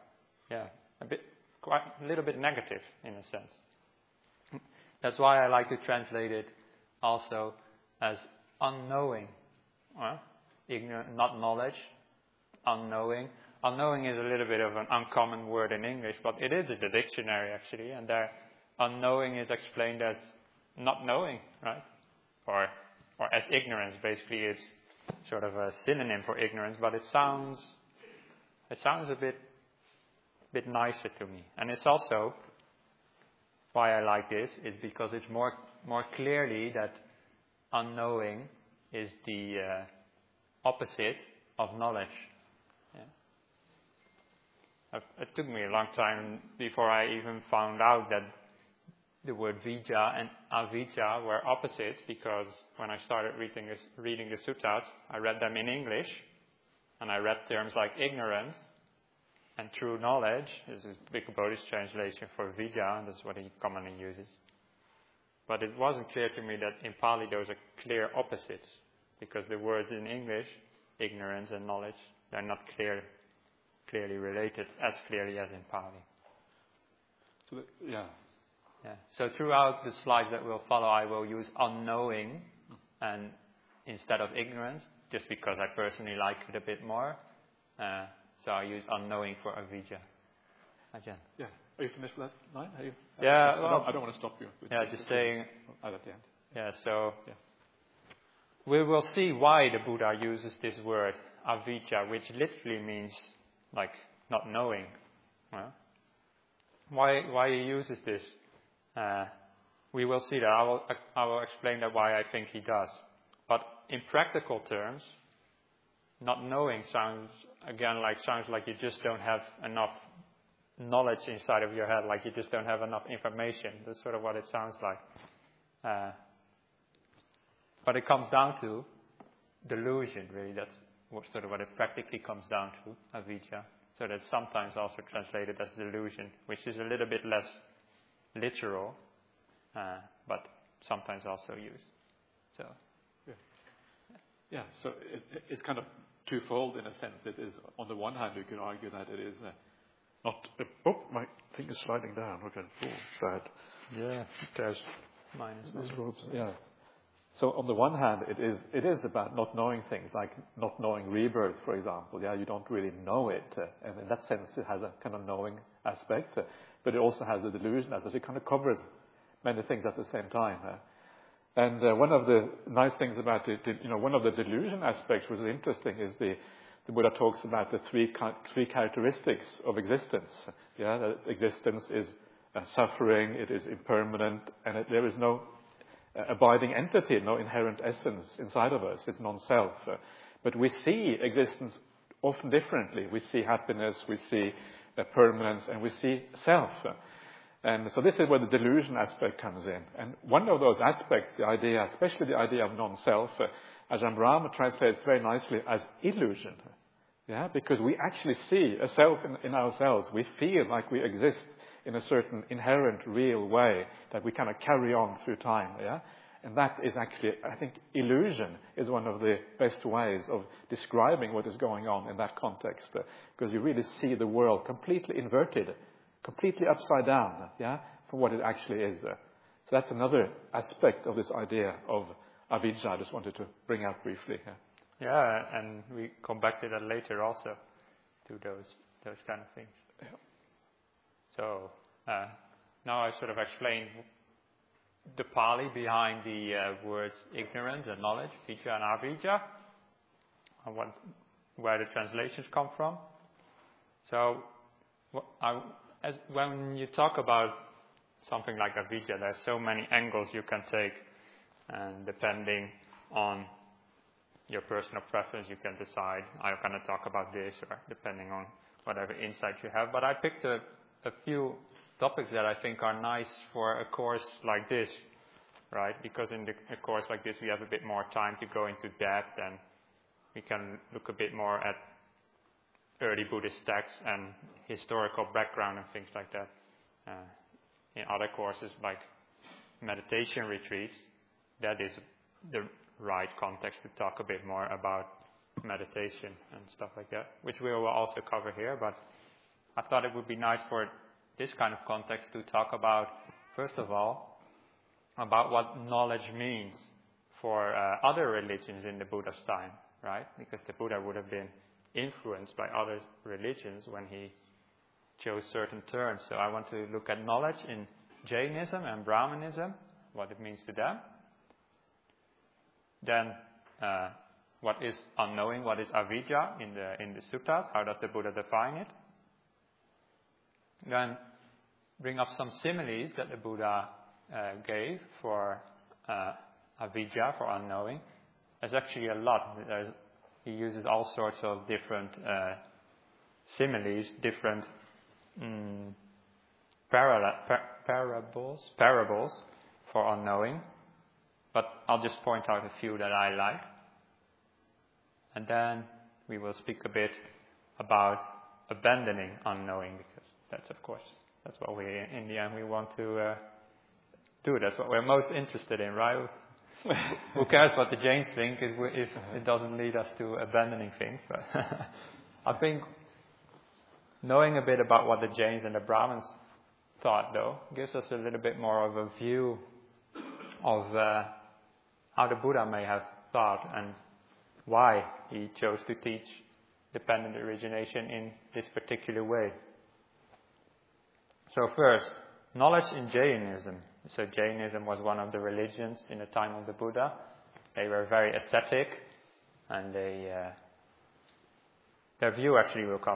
a little bit negative in a sense. That's why I like to translate it also as unknowing. Ignorant, not knowledge, unknowing. Unknowing is a little bit of an uncommon word in English, but it is in the dictionary actually, and there unknowing is explained as not knowing, right? Or as ignorance. Basically, it's sort of a synonym for ignorance, but it sounds a bit nicer to me. And it's also why I like this is because it's more clearly that unknowing is the opposite of knowledge. It took me a long time before I even found out that the word Vijja and Avijja were opposites, because when I started reading the suttas, I read them in English, and I read terms like ignorance and true knowledge. This is Bhikkhu Bodhi's translation for Vijja, and that's what he commonly uses. But it wasn't clear to me that in Pali those are clear opposites, because the words in English, ignorance and knowledge, they're not clearly related as clearly as in Pali. So So throughout the slides that will follow, I will use unknowing and instead of ignorance, just because I personally like it a bit more. So I use unknowing for Avijja. Ajahn. Yeah. Are you finished with that line? I don't want to stop you. Just saying. At the end. We will see why the Buddha uses this word Avijja, which literally means like not knowing. Why he uses this? We will see that. I will explain that why I think he does. But in practical terms, not knowing sounds like you just don't have enough knowledge inside of your head, like you just don't have enough information. That's sort of what it sounds like. But it comes down to delusion, really. That's what it practically comes down to, Avijja. So that's sometimes also translated as delusion, which is a little bit less literal, but sometimes also used. So. Yeah, so it's kind of twofold in a sense. It is, on the one hand, you can argue that it is not... my thing is sliding down. Okay, bad. Yeah, there's minus one. Yeah. So on the one hand, it is about not knowing things, like not knowing rebirth, for example. Yeah, you don't really know it. And in that sense, it has a kind of knowing aspect. But it also has a delusion aspect. It kind of covers many things at the same time. And one of the nice things about it, one of the delusion aspects which is interesting is the Buddha talks about the three characteristics of existence. Yeah, that existence is suffering, it is impermanent, and there is no abiding entity, no inherent essence inside of us. It's non-self. But we see existence often differently. We see happiness, we see permanence, and we see self. And so this is where the delusion aspect comes in. And one of those aspects, the idea, especially the idea of non-self, Ajahn Brahm translates very nicely as illusion. Yeah, because we actually see a self in ourselves. We feel like we exist in a certain inherent, real way that we kind of carry on through time. Yeah, and that is actually, I think, illusion is one of the best ways of describing what is going on in that context, because you really see the world completely inverted, completely upside down, yeah, from what it actually is. So that's another aspect of this idea of avijja I just wanted to bring out briefly. Yeah, and we come back to that later also, to those kind of things. Yeah. So now I sort of explained the Pali behind the words ignorance and knowledge, vijja and avijja, and where the translations come from. So when you talk about something like avijja, there's so many angles you can take, and depending on your personal preference, you can decide, I'm going to talk about this, or depending on whatever insight you have. But I picked a few topics that I think are nice for a course like this, right? Because in a course like this, we have a bit more time to go into depth, and we can look a bit more at early Buddhist texts and historical background and things like that. In other courses like meditation retreats, that is the right context to talk a bit more about meditation and stuff like that, which we will also cover here. But I thought it would be nice for this kind of context to talk about, first of all, about what knowledge means for other religions in the Buddha's time, right? Because the Buddha would have been influenced by other religions when he chose certain terms. So I want to look at knowledge in Jainism and Brahmanism, what it means to them. Then, what is unknowing? What is avijja in the suttas? How does the Buddha define it? Then, bring up some similes that the Buddha gave for avijja, for unknowing. There's actually a lot. He uses all sorts of different similes, different parables for unknowing. But I'll just point out a few that I like. And then we will speak a bit about abandoning unknowing, because that's, of course, that's what we, in the end, we want to do. That's what we're most interested in, right? Who cares what the Jains think if it doesn't lead us to abandoning things? But I think knowing a bit about what the Jains and the Brahmins thought, though, gives us a little bit more of a view of how the Buddha may have thought and why he chose to teach dependent origination in this particular way. So first, knowledge in Jainism. So Jainism was one of the religions in the time of the Buddha. They were very ascetic, and their view actually will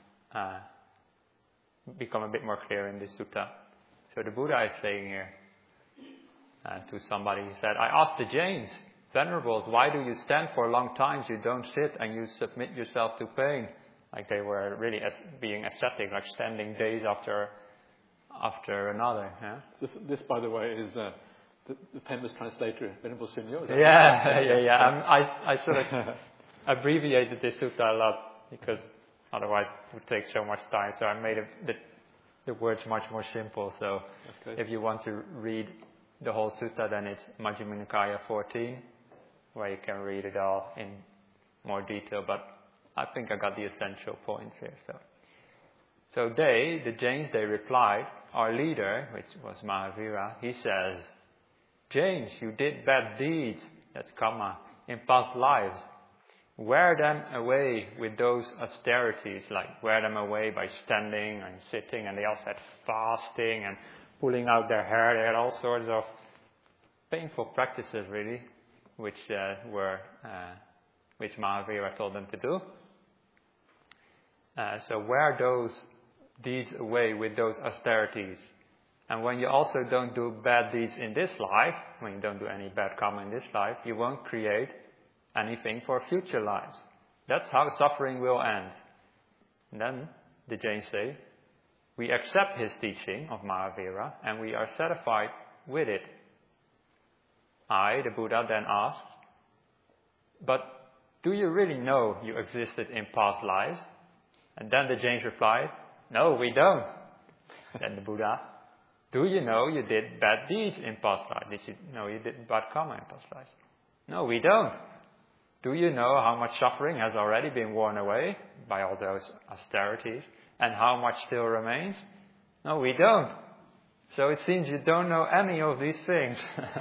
become a bit more clear in this sutta. So the Buddha is saying here, to somebody, he said, I asked the Jains, venerables, why do you stand for long times? You don't sit and you submit yourself to pain. Like they were really being ascetic, like standing days after another. Yeah? This, by the way, is the famous translator, Venerable Sunyo. Yeah. I sort of abbreviated this sutta a lot because otherwise it would take so much time. So I made the words much more simple. So if you want to read the whole sutta, then it's Majjhima Nikaya 14, where you can read it all in more detail, but I think I got the essential points here. So the Jains, they replied, our leader, which was Mahavira, he says, Jains, you did bad deeds, that's karma, in past lives. Wear them away with those austerities, like wear them away by standing and sitting, and they also had fasting and pulling out their hair. They had all sorts of painful practices, really, which Mahavira told them to do. So wear those deeds away with those austerities. And when you also don't do bad deeds in this life, when you don't do any bad karma in this life, you won't create anything for future lives. That's how suffering will end. And then the Jains say, we accept his teaching of Mahavira and we are satisfied with it. I, the Buddha, then asked, but do you really know you existed in past lives? And then the Jains replied, no, we don't. Then the Buddha, do you know you did bad deeds in past lives? Did you know you did bad karma in past lives? No, we don't. Do you know how much suffering has already been worn away by all those austerities? And how much still remains? No, we don't. So it seems you don't know any of these things.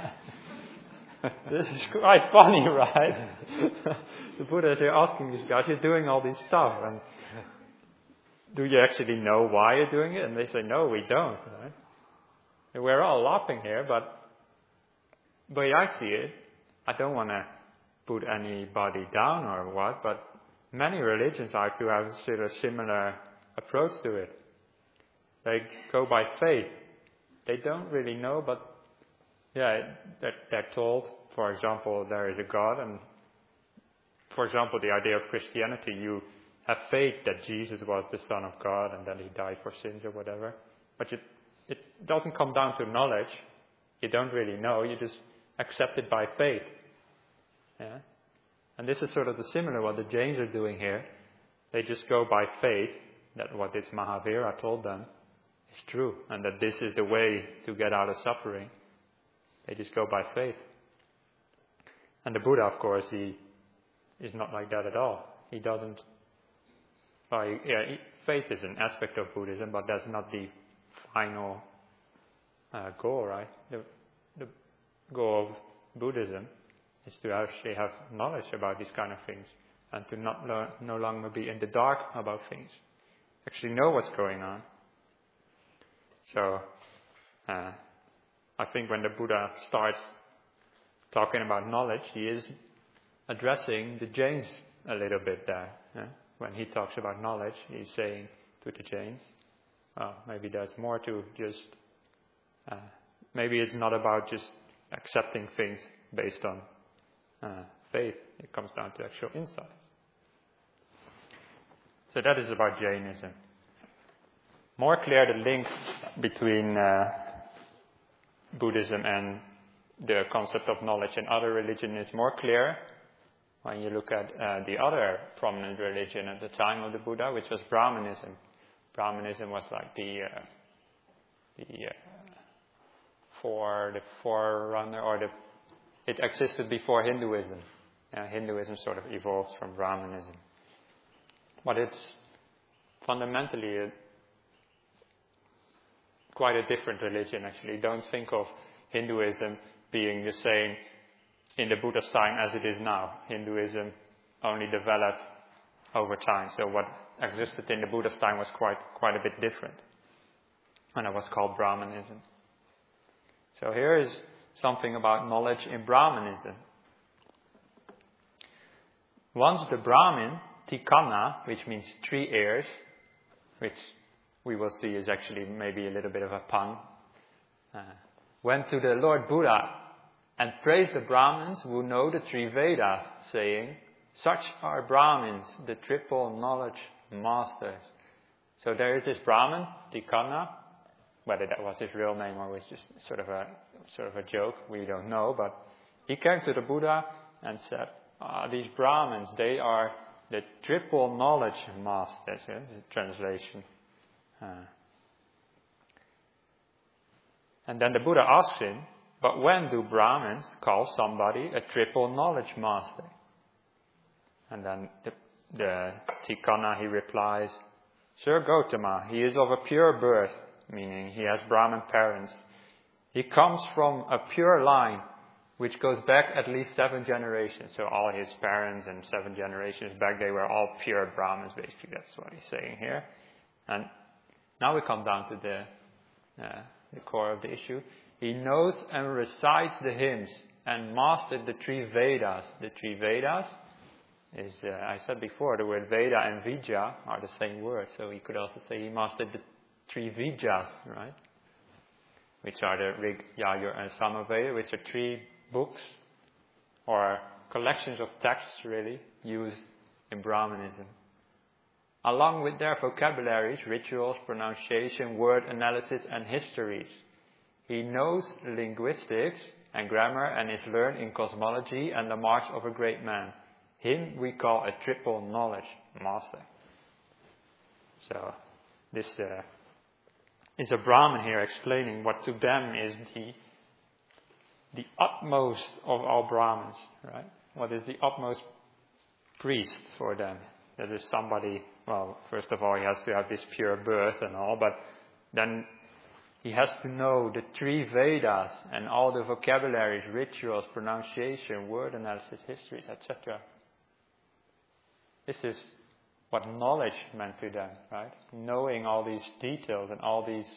This is quite funny, right? The Buddha is here asking these guys, you're doing all this stuff, and do you actually know why you're doing it? And they say, no, we don't. Right? And we're all laughing here, but the way I see it, I don't want to put anybody down or what, but many religions, I feel, have a similar approach to it. They go by faith. They don't really know, but they're told, for example, there is a God, and for example, the idea of Christianity, you have faith that Jesus was the Son of God and that he died for sins or whatever. But it doesn't come down to knowledge. You don't really know. You just accept it by faith. Yeah? And this is sort of the similar what the Jains are doing here. They just go by faith that what this Mahavira told them is true and that this is the way to get out of suffering. They just go by faith. And the Buddha, of course, he is not like that at all. He doesn't. Faith is an aspect of Buddhism, but that's not the final goal, right? The goal of Buddhism is to actually have knowledge about these kind of things and to no longer be in the dark about things. Actually know what's going on. So, I think when the Buddha starts talking about knowledge, he is addressing the Jains a little bit there. Yeah? When he talks about knowledge, he's saying to the Jains, maybe there's more to just, maybe it's not about just accepting things based on faith. It comes down to actual insights. So that is about Jainism. More clear the link between Buddhism and the concept of knowledge in other religion is more clear when you look at the other prominent religion at the time of the Buddha, which was Brahmanism. Brahmanism was like the forerunner, or it existed before Hinduism. Hinduism sort of evolved from Brahmanism. But it's fundamentally quite a different religion, actually. Don't think of Hinduism being the same in the Buddha's time as it is now. Hinduism only developed over time. So what existed in the Buddha's time was quite a bit different. And it was called Brahmanism. So here is something about knowledge in Brahmanism. Once the Brahmin, Tikana, which means 3 ears, which we will see is actually maybe a little bit of a pun, went to the Lord Buddha and praised the Brahmins who know the 3 Vedas, saying, such are Brahmins, the triple knowledge masters. So there is this Brahmin, Tikana, whether that was his real name or was just sort of a joke, we don't know, but he came to the Buddha and said, these Brahmins, they are the triple knowledge masters, the translation. And then the Buddha asked him, But when do Brahmins call somebody a triple knowledge master? And then the Tikana, he replies, Sir Gautama, he is of a pure birth, meaning he has Brahmin parents. He comes from a pure line, which goes back at least 7 generations. So all his parents and 7 generations back, they were all pure Brahmins, basically. That's what he's saying here. And now we come down to the core of the issue. He knows and recites the hymns and mastered the 3 Vedas. The 3 Vedas is, I said before, the word Veda and Vidya are the same word. So he could also say he mastered the 3 Vidyas, right? Which are the Rig, Yajur and Samaveda, which are 3 books or collections of texts, really, used in Brahmanism. Along with their vocabularies, rituals, pronunciation, word analysis and histories. He knows linguistics and grammar and is learned in cosmology and the marks of a great man. Him we call a triple knowledge master. So this is a Brahmin here explaining what to them is the utmost of all Brahmins, right? What is the utmost priest for them? That is somebody, well, first of all, he has to have this pure birth and all, but then he has to know the 3 Vedas and all the vocabularies, rituals, pronunciation, word analysis, histories, etc. This is what knowledge meant to them, right? Knowing all these details and all these,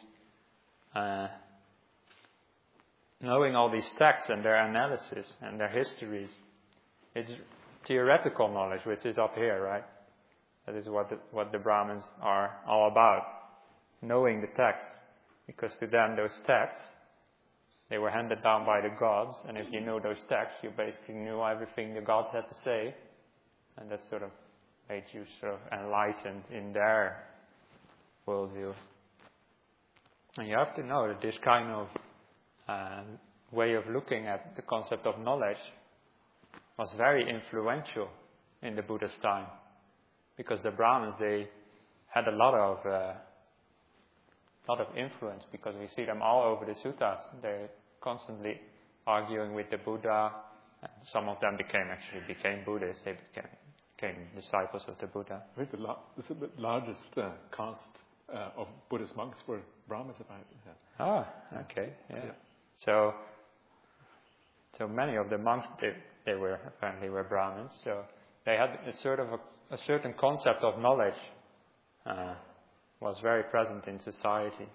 knowing all these texts and their analysis and their histories. It's theoretical knowledge, which is up here, right? That is what the Brahmins are all about. Knowing the texts. Because to them, those texts, they were handed down by the gods. And if you know those texts, you basically knew everything the gods had to say. And that sort of made you sort of enlightened in their worldview. And you have to know that this kind of way of looking at the concept of knowledge was very influential in the Buddha's time. Because the Brahmins, they had a lot of influence, because we see them all over the suttas. They're constantly arguing with the Buddha. And some of them became Buddhists. They became disciples of the Buddha. Right, the largest caste of Buddhist monks were Brahmins, apparently. Yeah. Ah, okay, yeah. So many of the monks, they were apparently Brahmins. So they had a certain concept of knowledge. Was very present in society.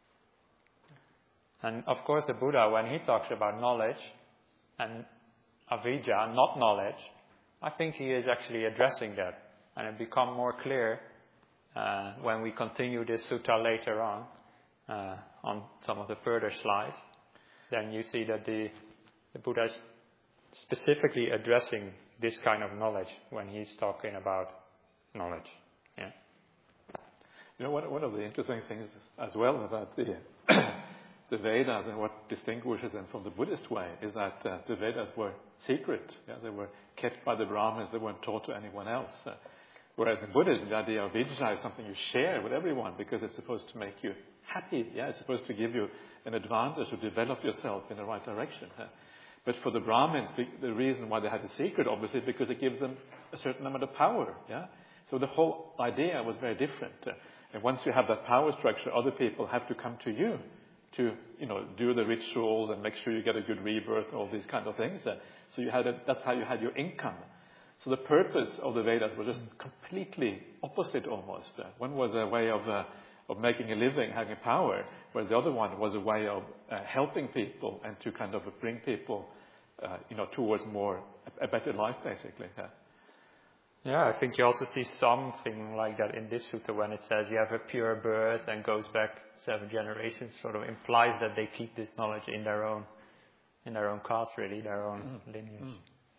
And of course the Buddha, when he talks about knowledge and avidya, not knowledge, I think he is actually addressing that. And it becomes more clear when we continue this sutta later on some of the further slides. Then you see that the Buddha is specifically addressing this kind of knowledge when he's talking about knowledge. Yeah. You know, one of the interesting things as well about the Vedas and what distinguishes them from the Buddhist way is that the Vedas were secret. Yeah? They were kept by the Brahmins. They weren't taught to anyone else. Whereas in Buddhism, the idea of Vidya is something you share with everyone because it's supposed to make you happy. Yeah? It's supposed to give you an advantage to develop yourself in the right direction. But for the Brahmins, the reason why they had the secret, obviously, because it gives them a certain amount of power. Yeah. So the whole idea was very different. And once you have that power structure, other people have to come to you to, do the rituals and make sure you get a good rebirth, all these kind of things. So that's how you had your income. So the purpose of the Vedas was just completely opposite almost. One was a way of making a living, having power, whereas the other one was a way of helping people and to kind of bring people, towards a better life, basically. Yeah, I think you also see something like that in this sutta when it says you have a pure birth and goes back 7 generations. Sort of implies that they keep this knowledge in their own caste, really, their own lineage.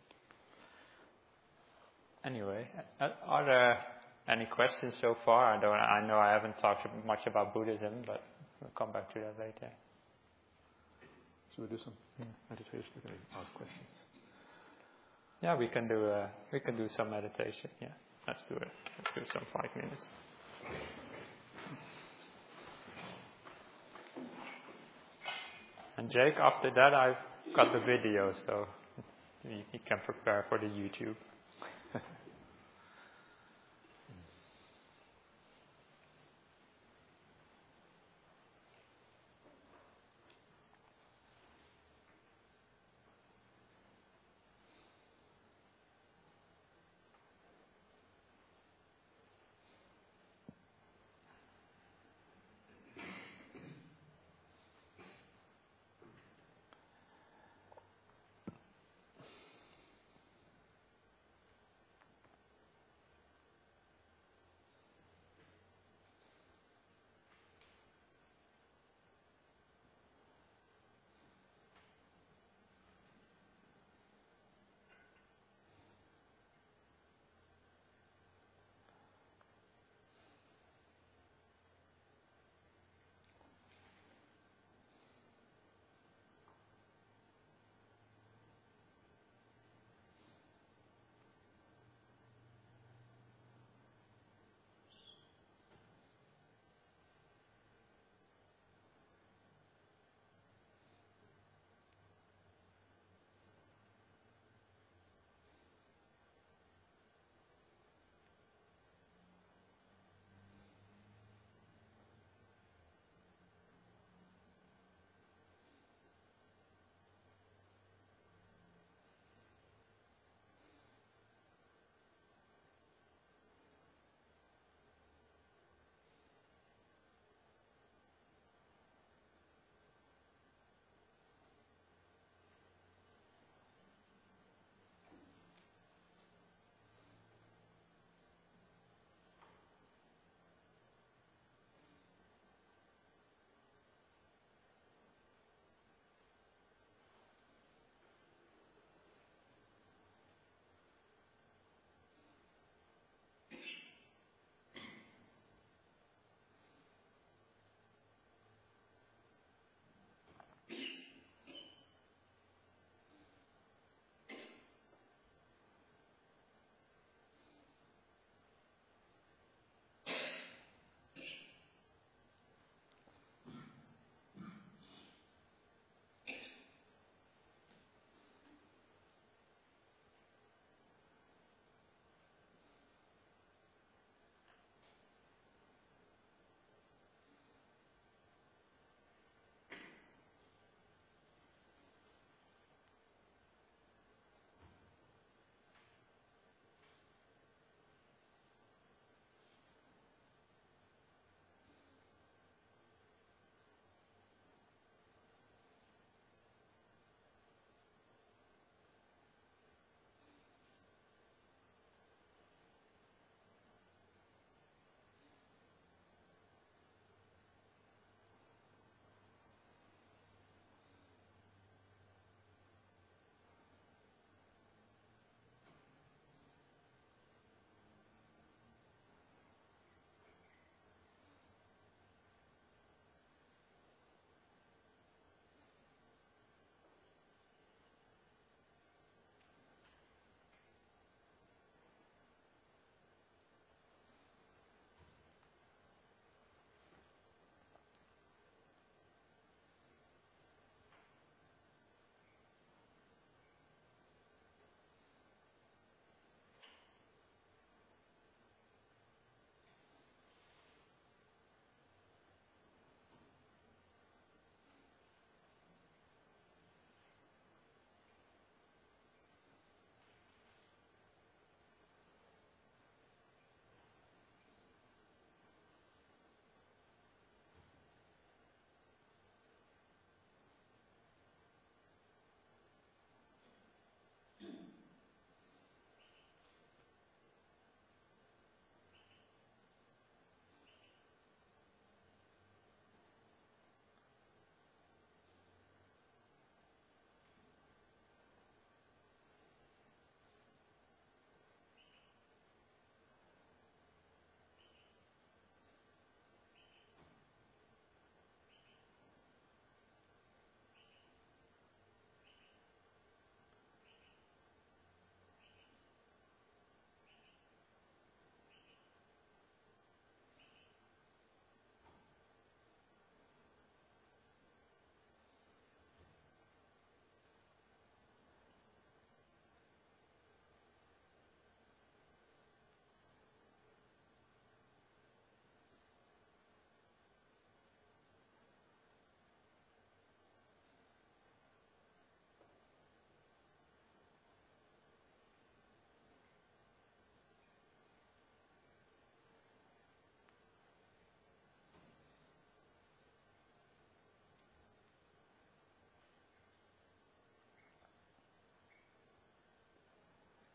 Anyway, are there any questions so far? I know I haven't talked much about Buddhism, but we'll come back to that later. Should we do some meditation? We can ask questions. Yeah, we can do some meditation. Yeah, let's do it. Let's do some 5 minutes. And And Jake, after that, I've got the video, so you can prepare for the YouTube.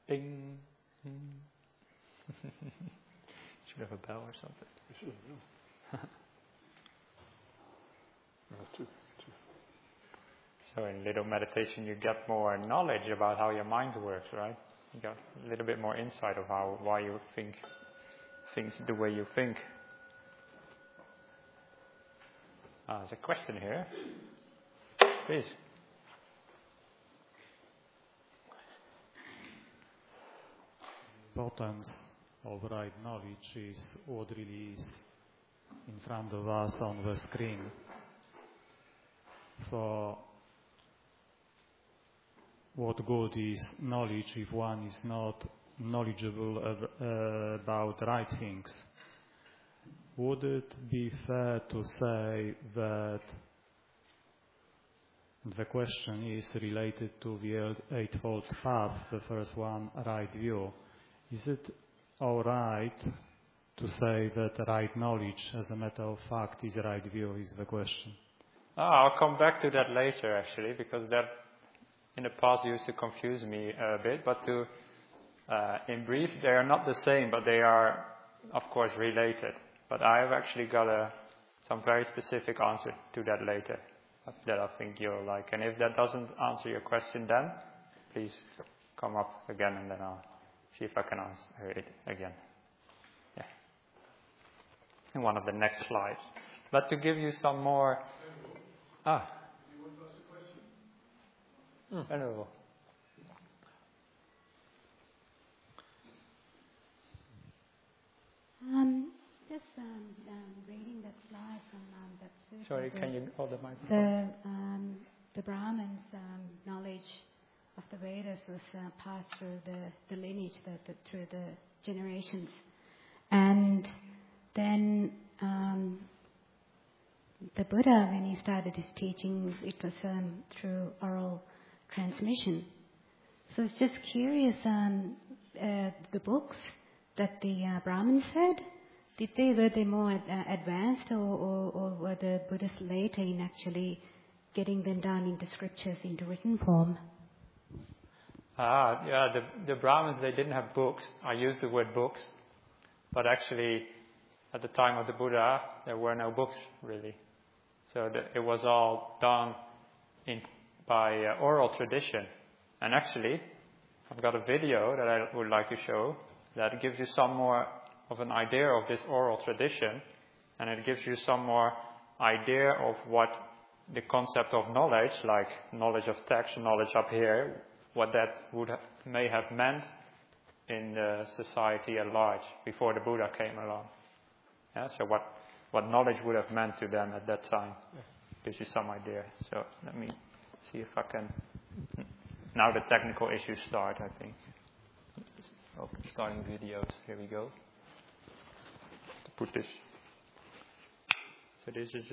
Ding. Should have a bell or something. You should, yeah. That's true. So in little meditation, you get more knowledge about how your mind works, right? You got a little bit more insight of why you think things the way you think. There's a question here. Please. Importance of right knowledge is what really is in front of us on the screen. For what good is knowledge if one is not knowledgeable about right things? Would it be fair to say that the question is related to the Eightfold Path, the first one, right view? Is it all right to say that right knowledge, as a matter of fact, is right view, is the question? I'll come back to that later, actually, because that in the past used to confuse me a bit. But in brief, they are not the same, but they are, of course, related. But I have actually got some very specific answer to that later that I think you'll like. And if that doesn't answer your question then, please come up again and then I'll see if I can answer it again. Yeah. In one of the next slides. But to give you some more... You want to ask a question? Hello. Just reading that slide from that sutta. Sorry, can you hold the microphone? The Brahmins' knowledge of the Vedas was passed through the lineage, through the generations, and then the Buddha, when he started his teaching, it was through oral transmission. So it's just curious, the books that the Brahmins had, were they more advanced, or were the Buddhists later in actually getting them down into scriptures, into written form? The Brahmins, they didn't have books. I use the word books, but actually, at the time of the Buddha, there were no books really. So it was all done by oral tradition. And actually, I've got a video that I would like to show that gives you some more of an idea of this oral tradition, and it gives you some more idea of what the concept of knowledge, like knowledge of text, knowledge up here, what that may have meant in the society at large before the Buddha came along. Yeah, so what knowledge would have meant to them at that time. Gives you some idea. So let me see if I can... Now the technical issues start, I think. Starting videos. Here we go. To put this. So this is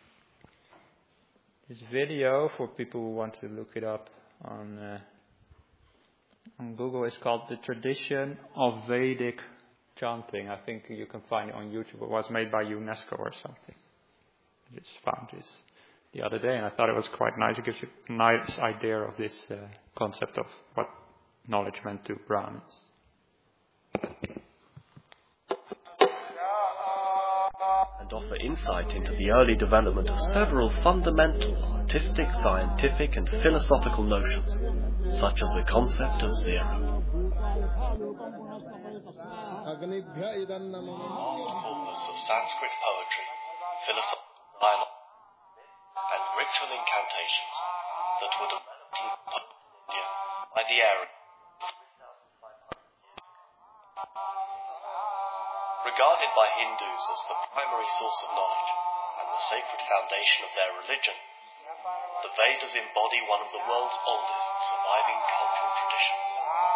this video for people who want to look it up on Google. It's called The Tradition of Vedic Chanting. I think you can find it on YouTube. It was made by UNESCO or something. I just found this the other day and I thought it was quite nice. It gives you a nice idea of this concept of what knowledge meant to Brahmins. And offer insight into the early development of several fundamental artistic, scientific and philosophical notions, such as the concept of zero. Vast corpus of Sanskrit poetry, philosophy, and ritual incantations that were developed in India by the Aryan. Regarded by Hindus as the primary source of knowledge and the sacred foundation of their religion, the Vedas embody one of the world's oldest surviving cultural traditions.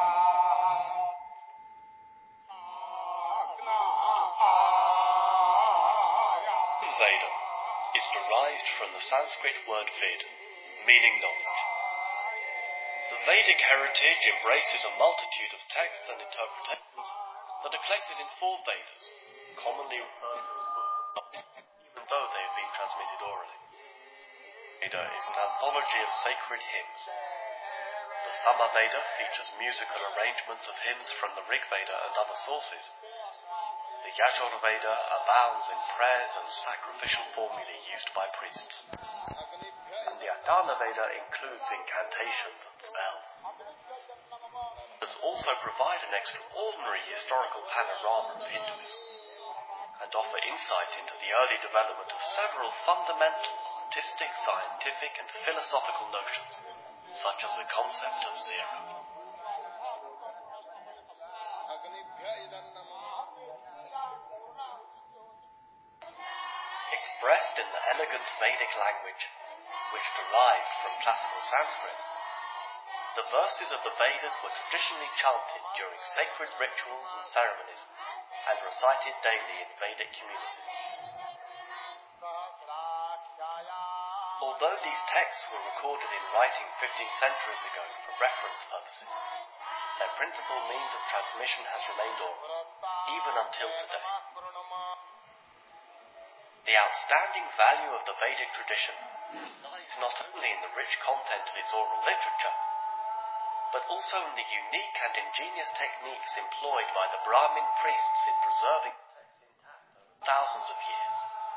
Veda is derived from the Sanskrit word Ved, meaning knowledge. The Vedic heritage embraces a multitude of texts and interpretations that are collected in 4 Vedas, commonly referred to as books of knowledge, even though they have been transmitted orally. Veda is an anthology of sacred hymns. The Samaveda features musical arrangements of hymns from the Rig Veda and other sources. The Yajurveda abounds in prayers and sacrificial formulae used by priests. And the Atharva Veda includes incantations and spells. This also provide an extraordinary historical panorama of Hinduism and offer insight into the early development of several fundamental artistic, scientific and philosophical notions, such as the concept of zero. Expressed in the elegant Vedic language, which derived from classical Sanskrit, the verses of the Vedas were traditionally chanted during sacred rituals and ceremonies and recited daily in Vedic communities. Although these texts were recorded in writing 15 centuries ago for reference purposes, their principal means of transmission has remained oral, even until today. The outstanding value of the Vedic tradition lies not only in the rich content of its oral literature, but also in the unique and ingenious techniques employed by the Brahmin priests in preserving the text intact over thousands of years.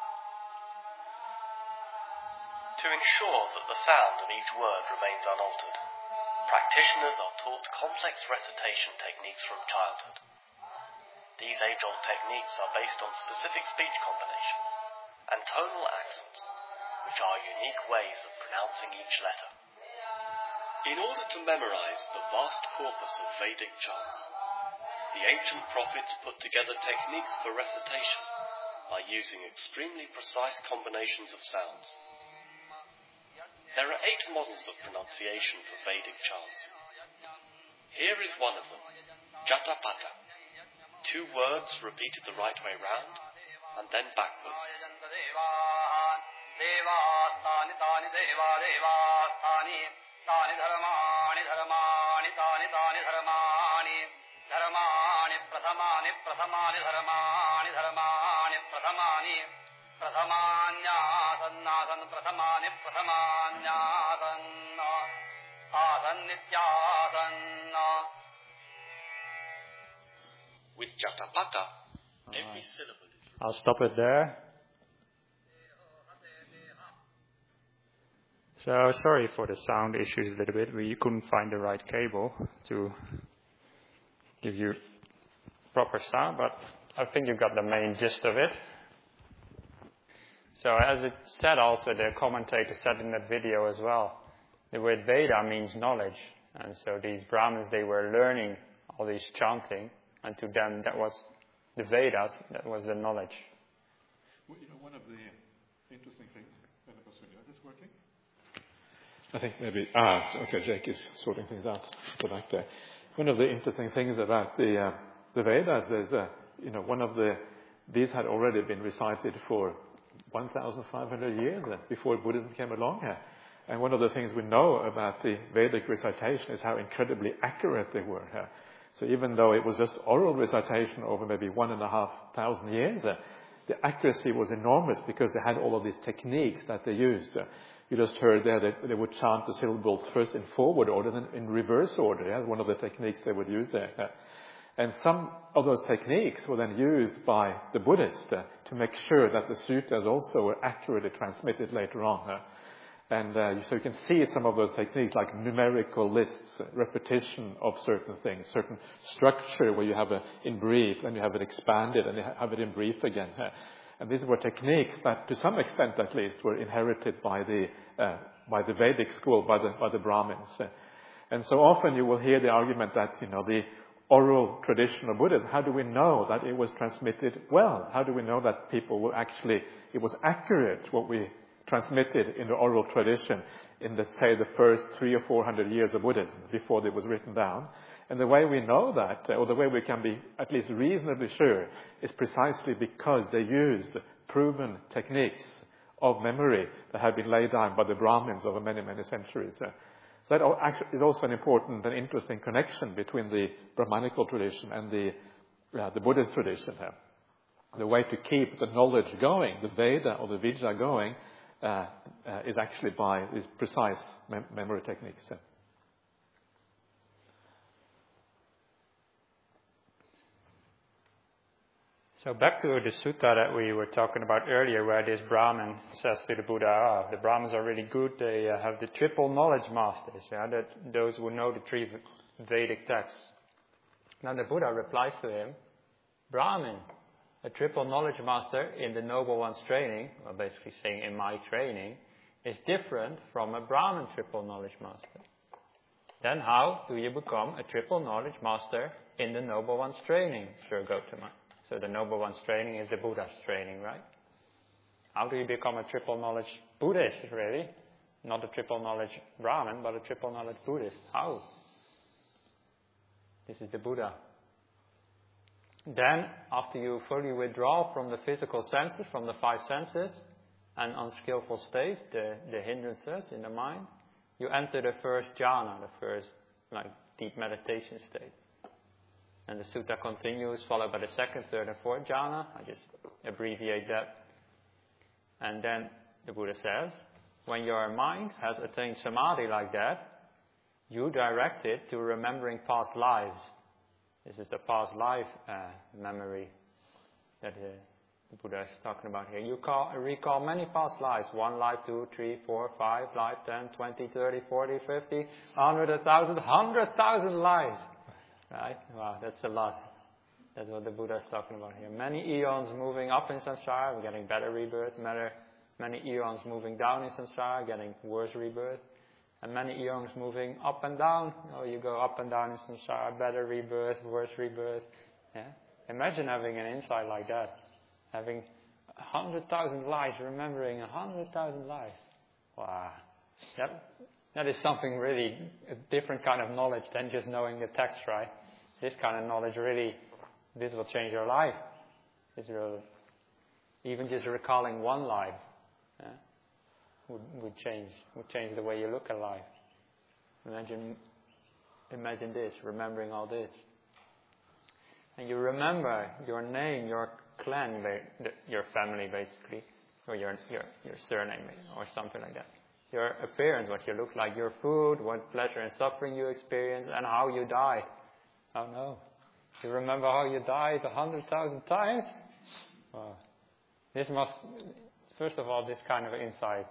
To ensure that the sound of each word remains unaltered, practitioners are taught complex recitation techniques from childhood. These age-old techniques are based on specific speech combinations and tonal accents, which are unique ways of pronouncing each letter. In order to memorize the vast corpus of Vedic chants, the ancient prophets put together techniques for recitation by using extremely precise combinations of sounds. There are 8 models of pronunciation for Vedic chants. Here is one of them, Jatapata. 2 words repeated the right way round and then backwards. Tani dharmani dharmani tani tani dharmani dharmani prathamani prathamani dharmani dharmani prathamani prathamanyasannasan prathamani prathamanyasanna asannityasanna. With Jatapata, every syllable is... I'll stop it there. So sorry for the sound issues a little bit. We couldn't find the right cable to give you proper sound, but I think you got the main gist of it. So as it said also, the commentator said in that video as well, the word Veda means knowledge. And so these Brahmins, they were learning all these chanting, and to them that was the Vedas, that was the knowledge. Well, one of the interesting things, is this working? I think maybe, okay, Jake is sorting things out at the back there. One of the interesting things about the Vedas is, these had already been recited for 1,500 years before Buddhism came along here. And one of the things we know about the Vedic recitation is how incredibly accurate they were here. So even though it was just oral recitation over maybe 1,500 years, the accuracy was enormous because they had all of these techniques that they used. You just heard there that they would chant the syllables first in forward order, then in reverse order. Yeah? One of the techniques they would use there. And some of those techniques were then used by the Buddhists to make sure that the suttas also were accurately transmitted later on. And so you can see some of those techniques like numerical lists, repetition of certain things, certain structure where you have it in brief, and you have it expanded, and you have it in brief again. And these were techniques that, to some extent at least, were inherited by the Vedic school, by the Brahmins. And so often you will hear the argument that, the oral tradition of Buddhism, how do we know that it was transmitted well? How do we know that people were it was accurate, what we transmitted in the oral tradition in the first 300 or 400 years of Buddhism, before it was written down? And the way we know that, or the way we can be at least reasonably sure, is precisely because they used proven techniques of memory that had been laid down by the Brahmins over many, many centuries. So that actually is also an important and interesting connection between the Brahmanical tradition and the Buddhist tradition. The way to keep the knowledge going, the Veda or the Vidya going, is actually by these precise memory techniques. So back to the sutta that we were talking about earlier, where this Brahmin says to the Buddha, the Brahmins are really good, they have the triple knowledge masters, those who know the three Vedic texts. Now the Buddha replies to him, Brahmin, a triple knowledge master in the Noble One's training, well basically saying in my training, is different from a Brahmin triple knowledge master. Then how do you become a triple knowledge master in the Noble One's training, Sir Gautama? So the Noble One's training is the Buddha's training, right? How do you become a triple knowledge Buddhist, really? Not a triple knowledge Brahmin, but a triple knowledge Buddhist. How? This is the Buddha. Then, after you fully withdraw from the physical senses, from the five senses, and unskillful states, the hindrances in the mind, you enter the first jhana, the first deep meditation state. And the sutta continues, followed by the second, third, and fourth jhana. I just abbreviate that. And then the Buddha says, when your mind has attained samadhi like that, you direct it to remembering past lives. This is the past life memory that the Buddha is talking about here. You recall many past lives. 1 life, 2, 3, 4, 5 life, 10, 20, 30, 40, 50, 100, 1,000, 100,000 lives. Right? Wow, that's a lot. That's what the Buddha is talking about here. Many eons moving up in samsara, we're getting better rebirth. Many eons moving down in samsara, getting worse rebirth. And many eons moving up and down. You go up and down in samsara, better rebirth, worse rebirth. Yeah? Imagine having an insight like that. Having 100,000 lives, remembering 100,000 lives. Wow. That is something really, a different kind of knowledge than just knowing the text, right? This kind of knowledge really, this will change your life. This will, even just recalling one life, would change the way you look at life. Imagine this, remembering all this. And you remember your name, your clan, your family basically, or your surname or something like that. Your appearance, what you look like, your food, what pleasure and suffering you experience, and how you died. Oh no. You remember how you died 100,000 times? Wow. This must, first of all, this kind of insight,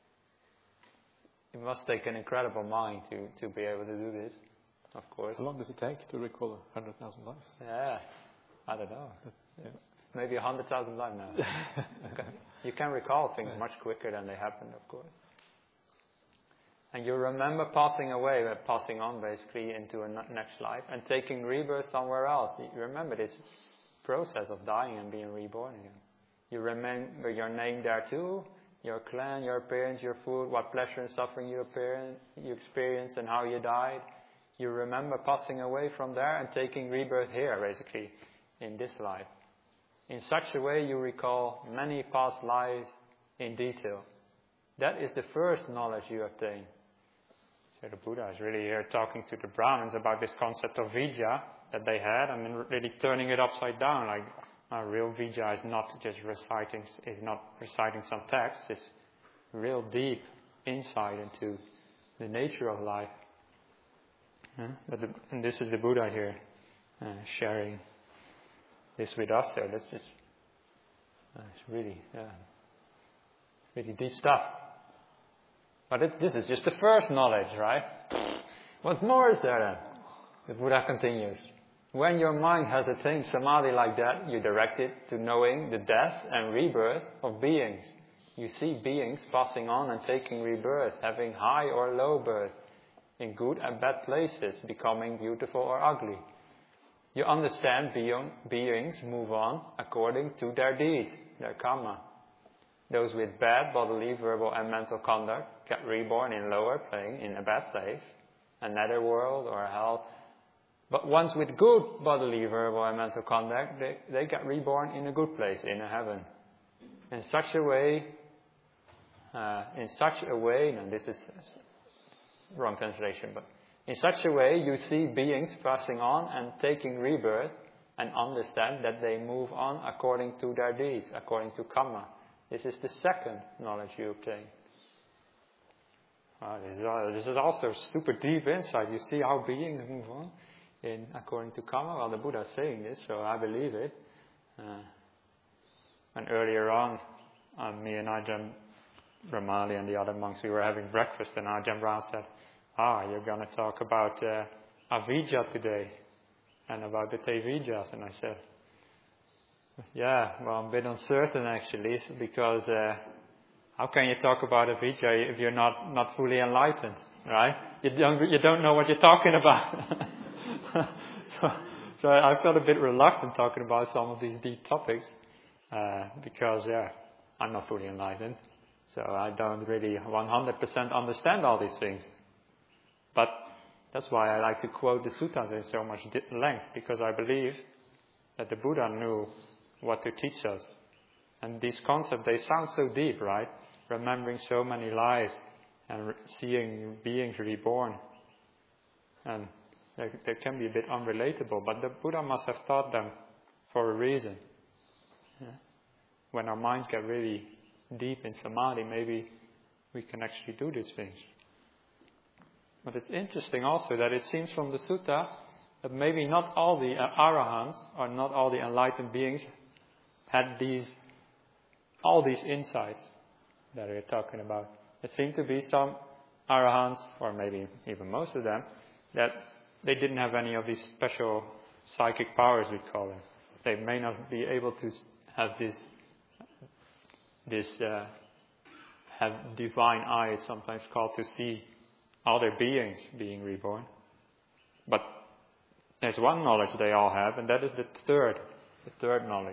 it must take an incredible mind to be able to do this, of course. How long does it take to recall 100,000 lives? Yeah, I don't know. Maybe 100,000 lives now. You can recall things much quicker than they happened, of course. And you remember passing away, passing on basically into a next life, and taking rebirth somewhere else. You remember this process of dying and being reborn again. You remember your name there too, your clan, your appearance, your food, what pleasure and suffering you experienced, and how you died. You remember passing away from there and taking rebirth here, basically, in this life. In such a way, you recall many past lives in detail. That is the first knowledge you obtain. So the Buddha is really here talking to the Brahmins about this concept of Vijja that they had, and really turning it upside down. Like, real Vijja is not just reciting some text. It's real deep insight into the nature of life. And this is the Buddha here sharing this with us. So this is it's really deep stuff. But this is just the first knowledge, right? What more is there then? The Buddha continues. When your mind has attained samadhi like that, you direct it to knowing the death and rebirth of beings. You see beings passing on and taking rebirth, having high or low birth, in good and bad places, becoming beautiful or ugly. You understand beings move on according to their deeds, their karma. Those with bad bodily, verbal and mental conduct get reborn in lower plane, in a bad place, a netherworld or hell. But ones with good bodily, verbal and mental conduct, they get reborn in a good place, in a heaven. In such a way, and this is wrong translation, but in such a way you see beings passing on and taking rebirth and understand that they move on according to their deeds, according to karma. This is the second knowledge you obtain. This is also super deep insight. You see how beings move on according to karma. Well, the Buddha is saying this, so I believe it. And earlier on, me and Ajahn Brahmali and the other monks, we were having breakfast, and Ajahn Brahm said, you're going to talk about Avijja today, and about the Tevijas. And I said, yeah, well, I'm a bit uncertain actually, because how can you talk about Avijja if you're not fully enlightened, right? You don't know what you're talking about. So I felt a bit reluctant talking about some of these deep topics, because I'm not fully enlightened, so I don't really 100% understand all these things. But that's why I like to quote the suttas in so much length, because I believe that the Buddha knew what to teach us. And these concepts, they sound so deep, right? Remembering so many lives and seeing beings reborn. And they can be a bit unrelatable, but the Buddha must have taught them for a reason. Yeah. When our minds get really deep in samadhi, maybe we can actually do these things. But it's interesting also that it seems from the sutta that maybe not all the arahants or not all the enlightened beings had all these insights that we're talking about. There seem to be some arahants, or maybe even most of them, that they didn't have any of these special psychic powers, we call them. They may not be able to have have divine eye, it's sometimes called, to see other beings being reborn. But there's one knowledge they all have, and that is the third knowledge.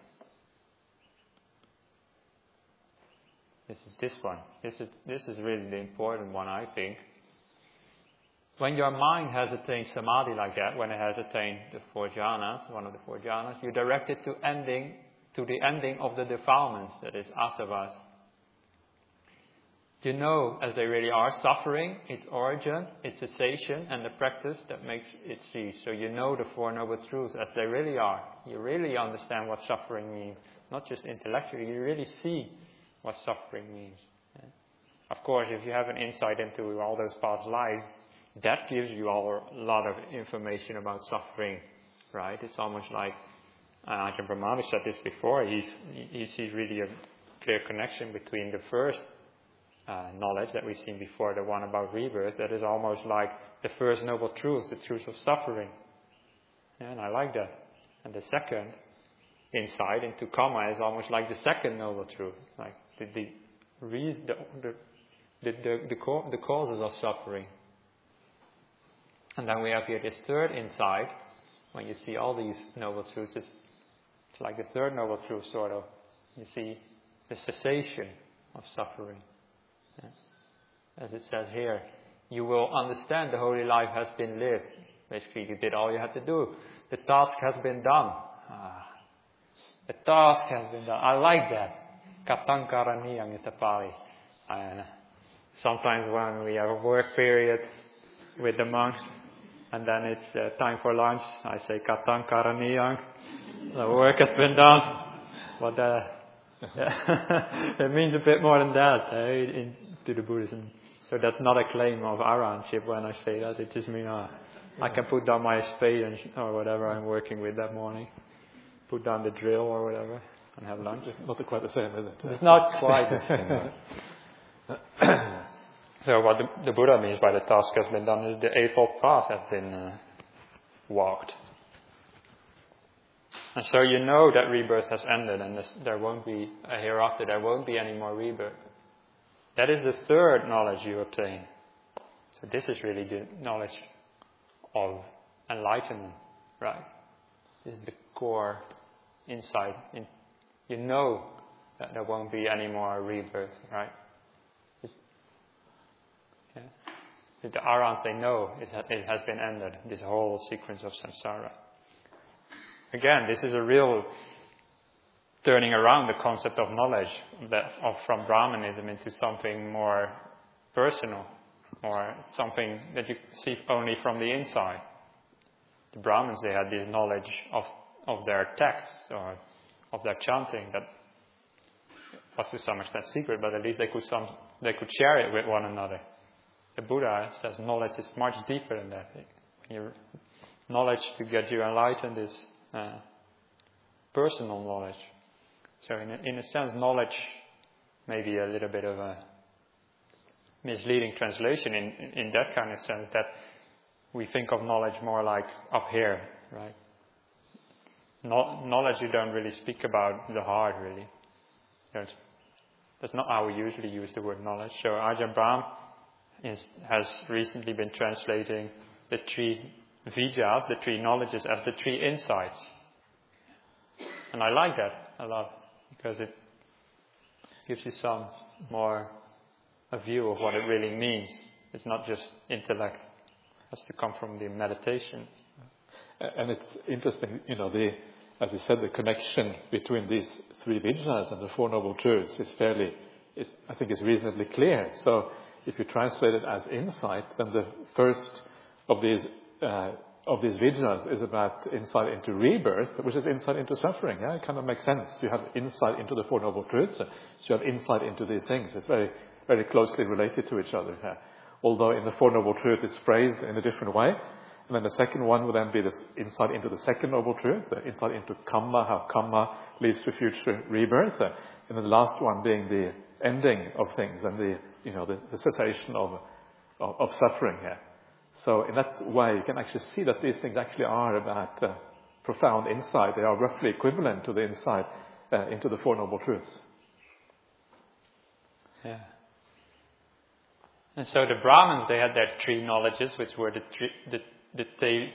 This is this one. This is really the important one, I think. When your mind has attained samadhi like that, when it has attained the 4 jhanas, one of the 4 jhanas, you direct it to the ending of the defilements, that is asavas. You know, as they really are, suffering, its origin, its cessation, and the practice that makes it cease. So you know the 4 noble truths as they really are. You really understand what suffering means. Not just intellectually, you really see what suffering means. Yeah. Of course, if you have an insight into all those past lives, that gives you a lot of information about suffering, right? It's almost like Ajahn Brahmali said this before. He sees really a clear connection between the first knowledge that we've seen before, the one about rebirth, that is almost like the first noble truth, the truth of suffering. Yeah, and I like that. And the second insight into karma is almost like the second noble truth, like the causes of suffering. And then we have here this third insight. When you see all these noble truths, it's like the third noble truth, sort of. You see the cessation of suffering. Yeah. As it says here, you will understand the holy life has been lived. Basically, you did all you had to do. The task has been done. The task has been done. I like that. Katang karaniyang is the Pali. And sometimes when we have a work period with the monks, and then it's time for lunch, I say Katang karaniyang. The work has been done. But it means a bit more than that to the Buddhism. So that's not a claim of arahantship when I say that. It just means I can put down my spade or whatever I'm working with that morning. Put down the drill or whatever and have lunch. It's not quite the same, is it? It's not quite the same. So what the Buddha means by the task has been done is the Eightfold Path has been walked. And so you know that rebirth has ended and there won't be a hereafter, there won't be any more rebirth. That is the third knowledge you obtain. So this is really the knowledge of enlightenment, right? This is the core insight. You know that there won't be any more rebirth, right? The arahants, they know it has been ended, this whole sequence of samsara. Again, this is a real turning around the concept of knowledge from Brahmanism into something more personal, or something that you see only from the inside. The Brahmins, they had this knowledge of their texts or of their chanting that was to some extent secret, but at least they could share it with one another. The Buddha says knowledge is much deeper than that. Knowledge to get you enlightened is personal knowledge. So in a sense, knowledge may be a little bit of a misleading translation in that kind of sense, that we think of knowledge more like up here, right? Knowledge you don't really speak about the heart, really. That's not how we usually use the word knowledge. So Ajahn Brahm has recently been translating the 3 vijas, the 3 knowledges, as the 3 insights. And I like that a lot, because it gives you some more a view of what it really means. It's not just intellect. It has to come from the meditation. And it's interesting, as you said, the connection between these 3 vijas and the 4 Noble Truths I think is reasonably clear. So if you translate it as insight, then the first of these vijas is about insight into rebirth, which is insight into suffering. Yeah? It kind of makes sense. You have insight into the 4 Noble Truths, so you have insight into these things. It's very, very closely related to each other. Yeah? Although in the 4 Noble Truths it's phrased in a different way. And then the second one would then be this insight into the 2nd Noble Truth, the insight into karma, how karma leads to future rebirth. And then the last one being the ending of things and the cessation of suffering here. So in that way, you can actually see that these things actually are about profound insight. They are roughly equivalent to the insight into the 4 Noble Truths. Yeah. And so the Brahmins, they had their 3 knowledges, which were the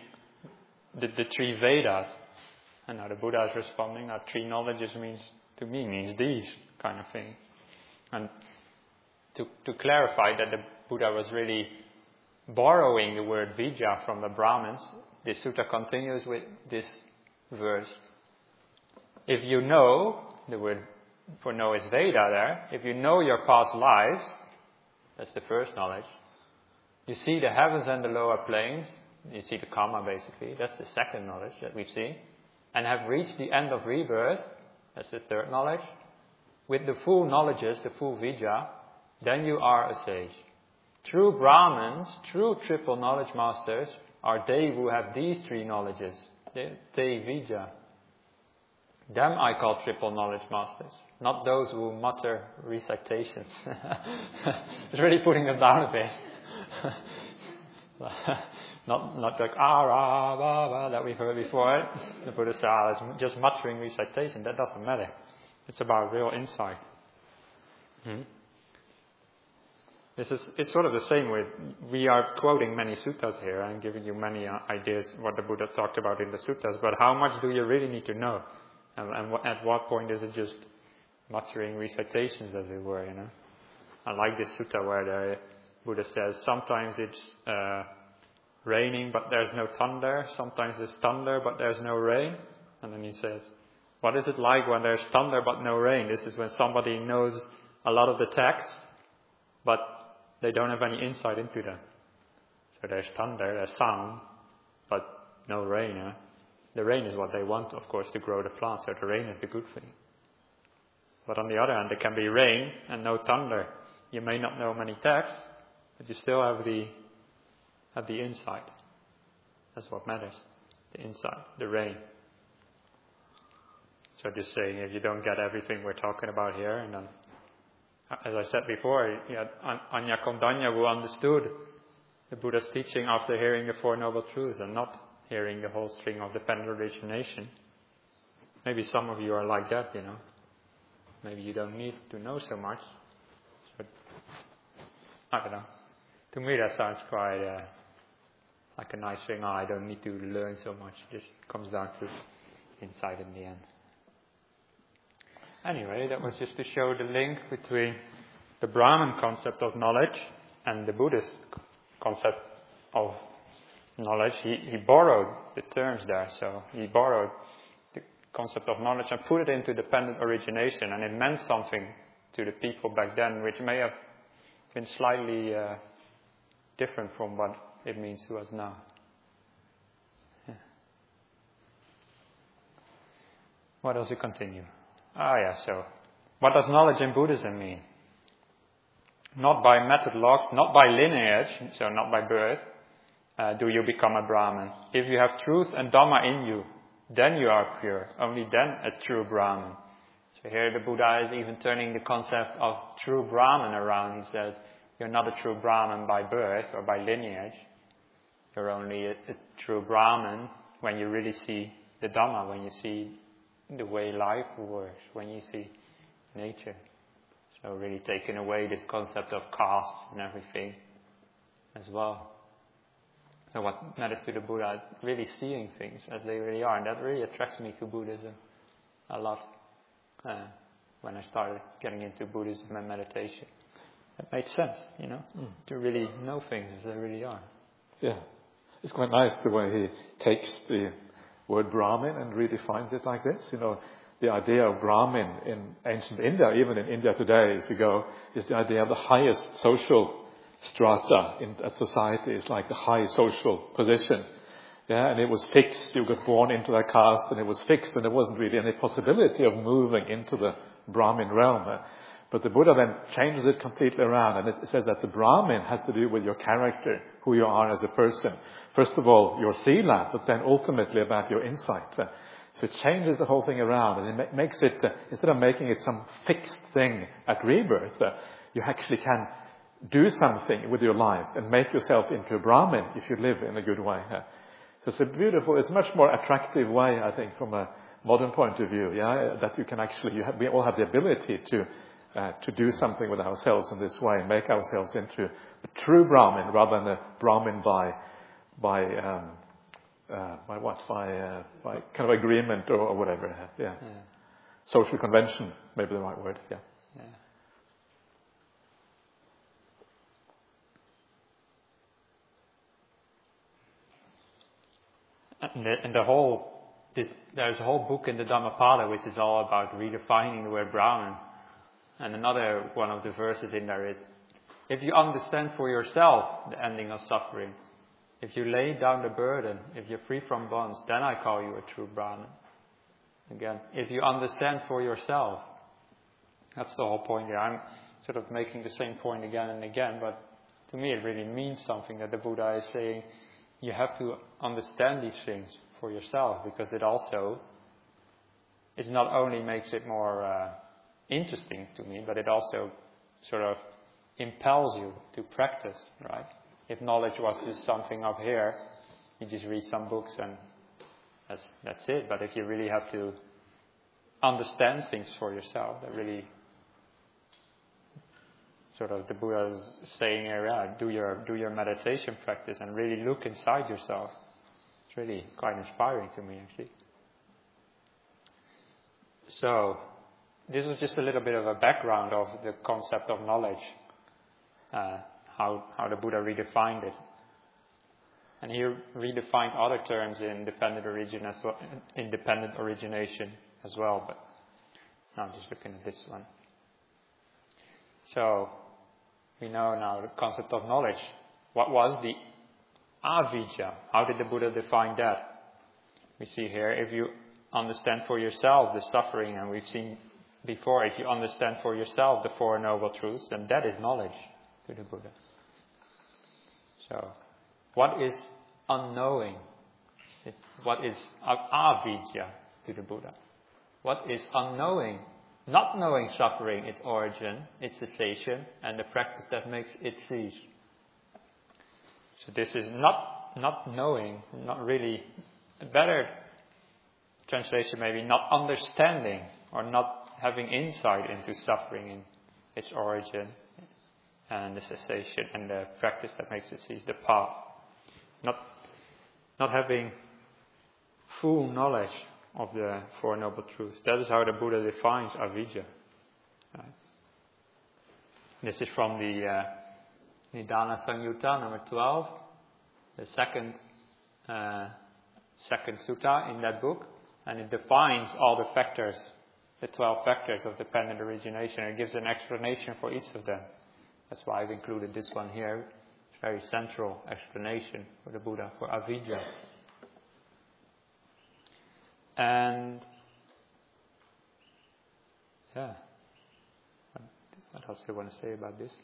3 Vedas. And now the Buddha is responding, now 3 knowledges means these kind of thing. And to clarify that the Buddha was really borrowing the word Vijja from the Brahmins, this sutta continues with this verse. If you know, the word for know is Veda there, if you know your past lives, that's the first knowledge. You see the heavens and the lower planes, you see the karma basically, that's the second knowledge that we've seen, and have reached the end of rebirth, that's the third knowledge. With the full knowledges, the full Vijja, then you are a sage. True Brahmins, true triple knowledge masters, are they who have these 3 knowledges. They Vijja. Them I call triple knowledge masters. Not those who mutter recitations. It's really putting them down a bit. not like ra, ba, ba, that we've heard before. The Buddha said, it's just muttering recitation. That doesn't matter. It's about real insight. It's sort of the same with, we are quoting many suttas here and giving you many ideas what the Buddha talked about in the suttas, but how much do you really need to know? And at what point is it just muttering recitations, as it were, I like this sutta where the Buddha says, sometimes it's raining but there's no thunder, sometimes it's thunder but there's no rain. And then he says, what is it like when there's thunder but no rain? This is when somebody knows a lot of the text, but they don't have any insight into them. So there's thunder, there's sound, but no rain. The rain is what they want, of course, to grow the plants, so the rain is the good thing. But on the other hand, there can be rain and no thunder. You may not know many texts, but you still have the insight. That's what matters, the insight, the rain. So just saying, if you don't get everything we're talking about here, and then, as I said before, you had Anya Kondanya who understood the Buddha's teaching after hearing the 4 Noble Truths and not hearing the whole string of dependent origination. Maybe some of you are like that, Maybe you don't need to know so much. But I don't know. To me that sounds quite like a nice thing. I don't need to learn so much. It just comes down to insight in the end. Anyway, that was just to show the link between the Brahman concept of knowledge and the Buddhist concept of knowledge. He borrowed the terms there, so he borrowed the concept of knowledge and put it into dependent origination, and it meant something to the people back then, which may have been slightly different from what it means to us now. Yeah. What does it continue? So what does knowledge in Buddhism mean? Not by method logs, not by lineage, so not by birth, do you become a Brahmin. If you have truth and Dhamma in you, then you are pure. Only then a true Brahmin. So here the Buddha is even turning the concept of true Brahman around. He says, you're not a true Brahman by birth or by lineage. You're only a true Brahman when you really see the Dhamma, when you see the way life works, when you see nature. So really taking away this concept of caste and everything as well. So what matters to the Buddha is really seeing things as they really are. And that really attracts me to Buddhism a lot. When I started getting into Buddhism and meditation. It made sense, to really know things as they really are. Yeah. It's quite nice the way he takes the word Brahmin and redefines it like this. The idea of Brahmin in ancient India, even in India today, if you go, is the idea of the highest social strata in that society. Is like the high social position. Yeah, and it was fixed. You got born into that caste and it was fixed, and there wasn't really any possibility of moving into the Brahmin realm. But the Buddha then changes it completely around, and it says that the Brahmin has to do with your character, who you are as a person. First of all, your sila, but then ultimately about your insight. So it changes the whole thing around, and it makes it, instead of making it some fixed thing at rebirth, you actually can do something with your life and make yourself into a Brahmin if you live in a good way. So it's it's a much more attractive way, I think, from a modern point of view, that you can actually, we all have the ability to do something with ourselves in this way, and make ourselves into a true Brahmin rather than a Brahmin by kind of agreement or whatever. Yeah. Social convention, maybe the right word. Yeah. And there's a whole book in the Dhammapada which is all about redefining the word Brahman. And another one of the verses in there is, if you understand for yourself the ending of suffering, if you lay down the burden, if you're free from bonds, then I call you a true Brahman. Again, if you understand for yourself, that's the whole point here. I'm sort of making the same point again and again, but to me it really means something that the Buddha is saying. You have to understand these things for yourself, because it not only makes it more interesting to me, but it also sort of impels you to practice, right? If knowledge was just something up here, you just read some books and that's it. But if you really have to understand things for yourself, that really sort of the Buddha is saying here, do your meditation practice and really look inside yourself. It's really quite inspiring to me, actually. So, this was just a little bit of a background of the concept of knowledge, how the Buddha redefined it. And he redefined other terms in independent origination as well, but now I'm just looking at this one. So, we know now the concept of knowledge. What was the avijja? How did the Buddha define that? We see here, if you understand for yourself the suffering, and we've seen before, if you understand for yourself the Four Noble Truths, then that is knowledge to the Buddha. So, what is unknowing? What is avijja to the Buddha? What is unknowing? Not knowing suffering, its origin, its cessation, and the practice that makes it cease. So this is not knowing, not really. A better translation maybe not understanding or not having insight into suffering in its origin and the cessation and the practice that makes it cease, the path. Not having full knowledge of the Four Noble Truths. That is how the Buddha defines avijja. Right. This is from the Nidana Samyutta number 12, the second sutta in that book, and it defines all the factors, the 12 factors of dependent origination. It gives an explanation for each of them. That's why I've included this one here. It's a very central explanation for the Buddha, for avijja. And yeah, what else do you want to say about this?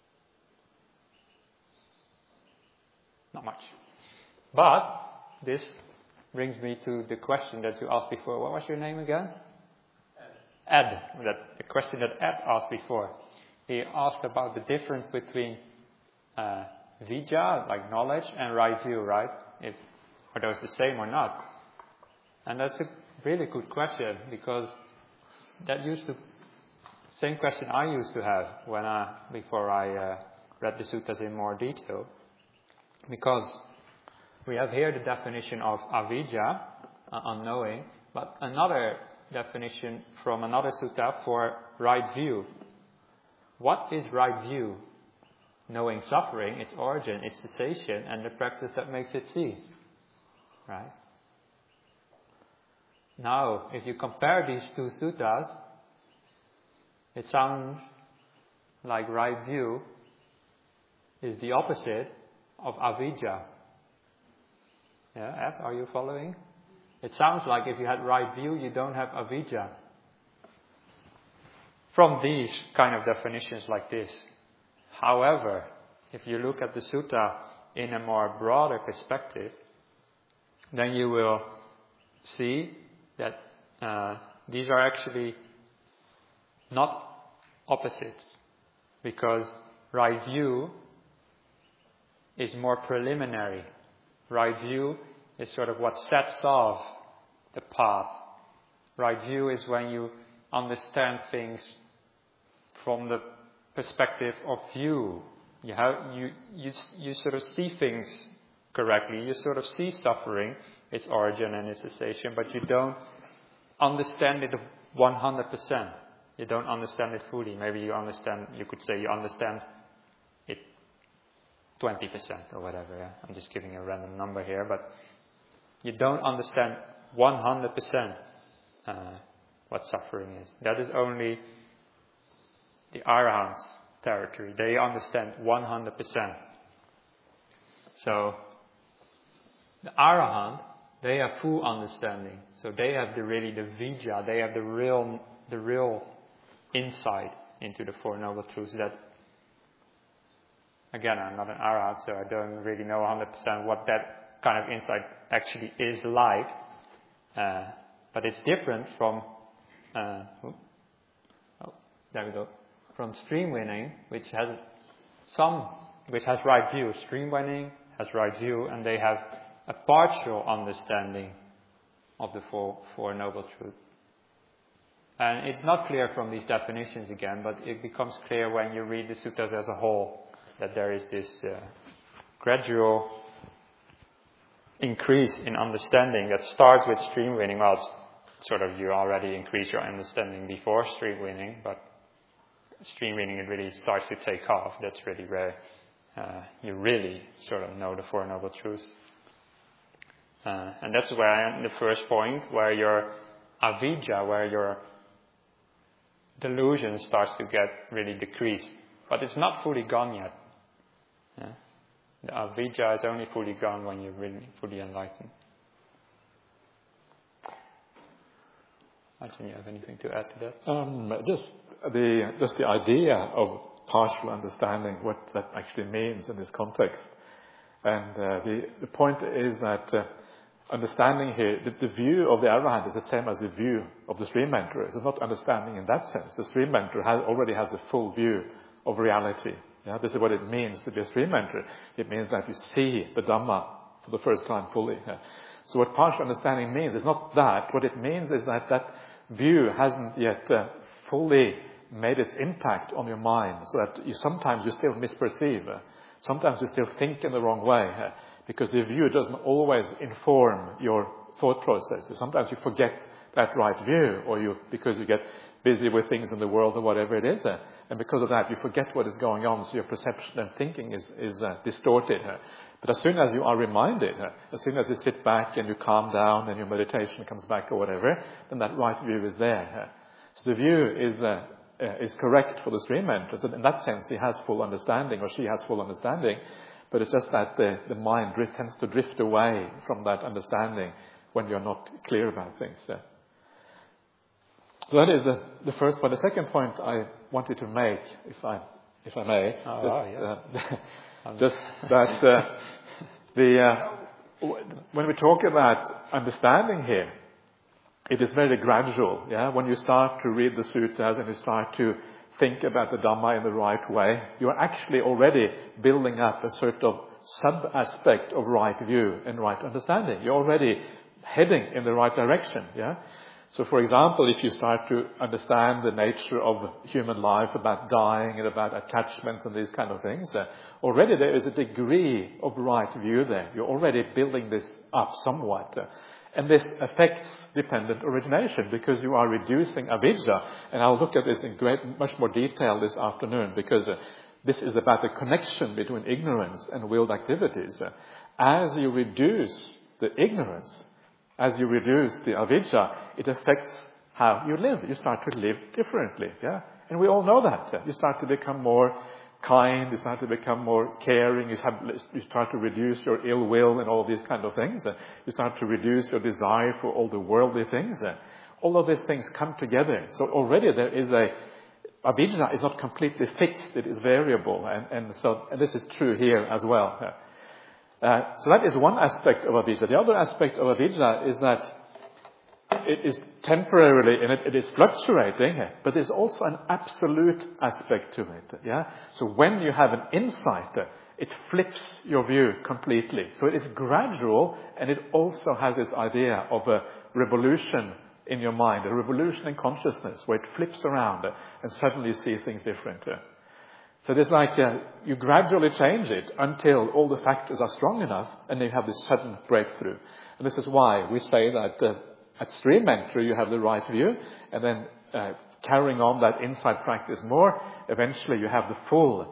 Not much. But this brings me to the question that you asked before. What was your name again? Ed, the question that Ed asked before. He asked about the difference between vijja, like knowledge, and right view, right? Are those the same or not? And that's a really good question, because that same question I used to have before I read the suttas in more detail. Because we have here the definition of avidya, unknowing, but another definition from another sutta for right view. What is right view? Knowing suffering, its origin, its cessation, and the practice that makes it cease. Right? Now, if you compare these two suttas, it sounds like right view is the opposite of avidya. Yeah, Ed, are you following? It sounds like if you had right view, you don't have avidya. From these kind of definitions like this. However, if you look at the sutta in a more broader perspective, then you will see that these are actually not opposites, because right view is more preliminary. Right view is sort of what sets off the path. Right view is when you understand things from the perspective of view. You sort of see things correctly. You sort of see suffering, its origin and its cessation, but you don't understand it 100%. You don't understand it fully. Maybe you could say you understand it 20% or whatever. Yeah? I'm just giving a random number here, but you don't understand 100% what suffering is. That is only the Arahants' territory. They understand 100%. So, the Arahant, they have full understanding. So they have the vijja, they have the real insight into the Four Noble Truths. That, again, I'm not an Arahant, so I don't really know 100% what that kind of insight actually is like. But it's different from, from stream winning, which has right view. Stream winning has right view, and they have a partial understanding of the Four Noble Truths. And it's not clear from these definitions again, but it becomes clear when you read the suttas as a whole, that there is this gradual increase in understanding that starts with stream winning. Well, it's sort of you already increase your understanding before stream winning, but stream winning, it really starts to take off. That's really where you really sort of know the Four Noble Truths. And that's where the first point, where your avidya, where your delusion starts to get really decreased. But it's not fully gone yet. Yeah? The avidya is only fully gone when you're really fully enlightened. Martin, you have anything to add to that? Just the idea of partial understanding, what that actually means in this context. And the point is that understanding here, the view of the Arahant is the same as the view of the stream mentor. It's not understanding in that sense. The stream mentor already has the full view of reality. Yeah, this is what it means to be a stream mentor. It means that you see the Dhamma for the first time fully. Yeah. So what partial understanding means is not that. What it means is that that view hasn't yet fully made its impact on your mind, so that sometimes you still misperceive. Sometimes you still think in the wrong way, because the view doesn't always inform your thought processes. Sometimes you forget that right view, or because you get busy with things in the world or whatever it is, and because of that you forget what is going on, so your perception and thinking is distorted. But as soon as you are reminded, as soon as you sit back and you calm down and your meditation comes back or whatever, then that right view is there. So the view is correct for the stream mentor. So in that sense, he has full understanding, or she has full understanding. But it's just that the mind tends to drift away from that understanding when you're not clear about things. So that is the first point. The second point I wanted to make, if I may, just that when we talk about understanding here, it is very gradual. Yeah, when you start to read the suttas and you start to think about the Dhamma in the right way, you are actually already building up a sort of sub-aspect of right view and right understanding. You're already heading in the right direction. Yeah. So, for example, if you start to understand the nature of human life, about dying and about attachments and these kind of things, already there is a degree of right view there. You're already building this up somewhat. And this affects dependent origination because you are reducing avijja. And I'll look at this in much more detail this afternoon because this is about the connection between ignorance and willed activities. As you reduce the ignorance, as you reduce the avijja, it affects how you live. You start to live differently. Yeah? And we all know that. You start to become more kind, you start to become more caring, you start to reduce your ill will and all these kind of things. You start to reduce your desire for all the worldly things. All of these things come together. So already there is avijja is not completely fixed, it is variable. And this is true here as well. So that is one aspect of avijja. The other aspect of avijja is that it is temporarily, and it is fluctuating, but there's also an absolute aspect to it. Yeah. So when you have an insight, it flips your view completely. So it is gradual, and it also has this idea of a revolution in your mind, a revolution in consciousness, where it flips around and suddenly you see things different. So there's like you gradually change it until all the factors are strong enough, and you have this sudden breakthrough. And this is why we say that. At stream entry, you have the right view, and then carrying on that insight practice more, eventually you have the full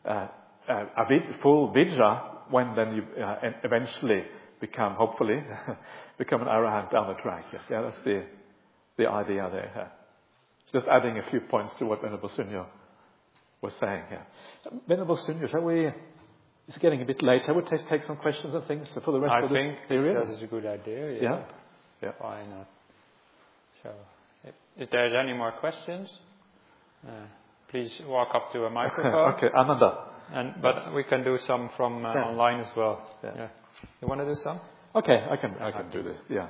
vijja, when then you eventually become, hopefully, become an arahant down the track. Yeah, that's the idea there. Just adding a few points to what Venerable Sunyo was saying here. Venerable Sunyo, shall we? It's getting a bit late. Shall we take some questions and things for the rest of this period? I think that is a good idea. Yeah. Yeah. Why not? So, if there's any more questions, please walk up to a microphone. Okay, Ananda. But we can do some from online as well. Yeah. You want to do some? Okay, I can do this. Yeah.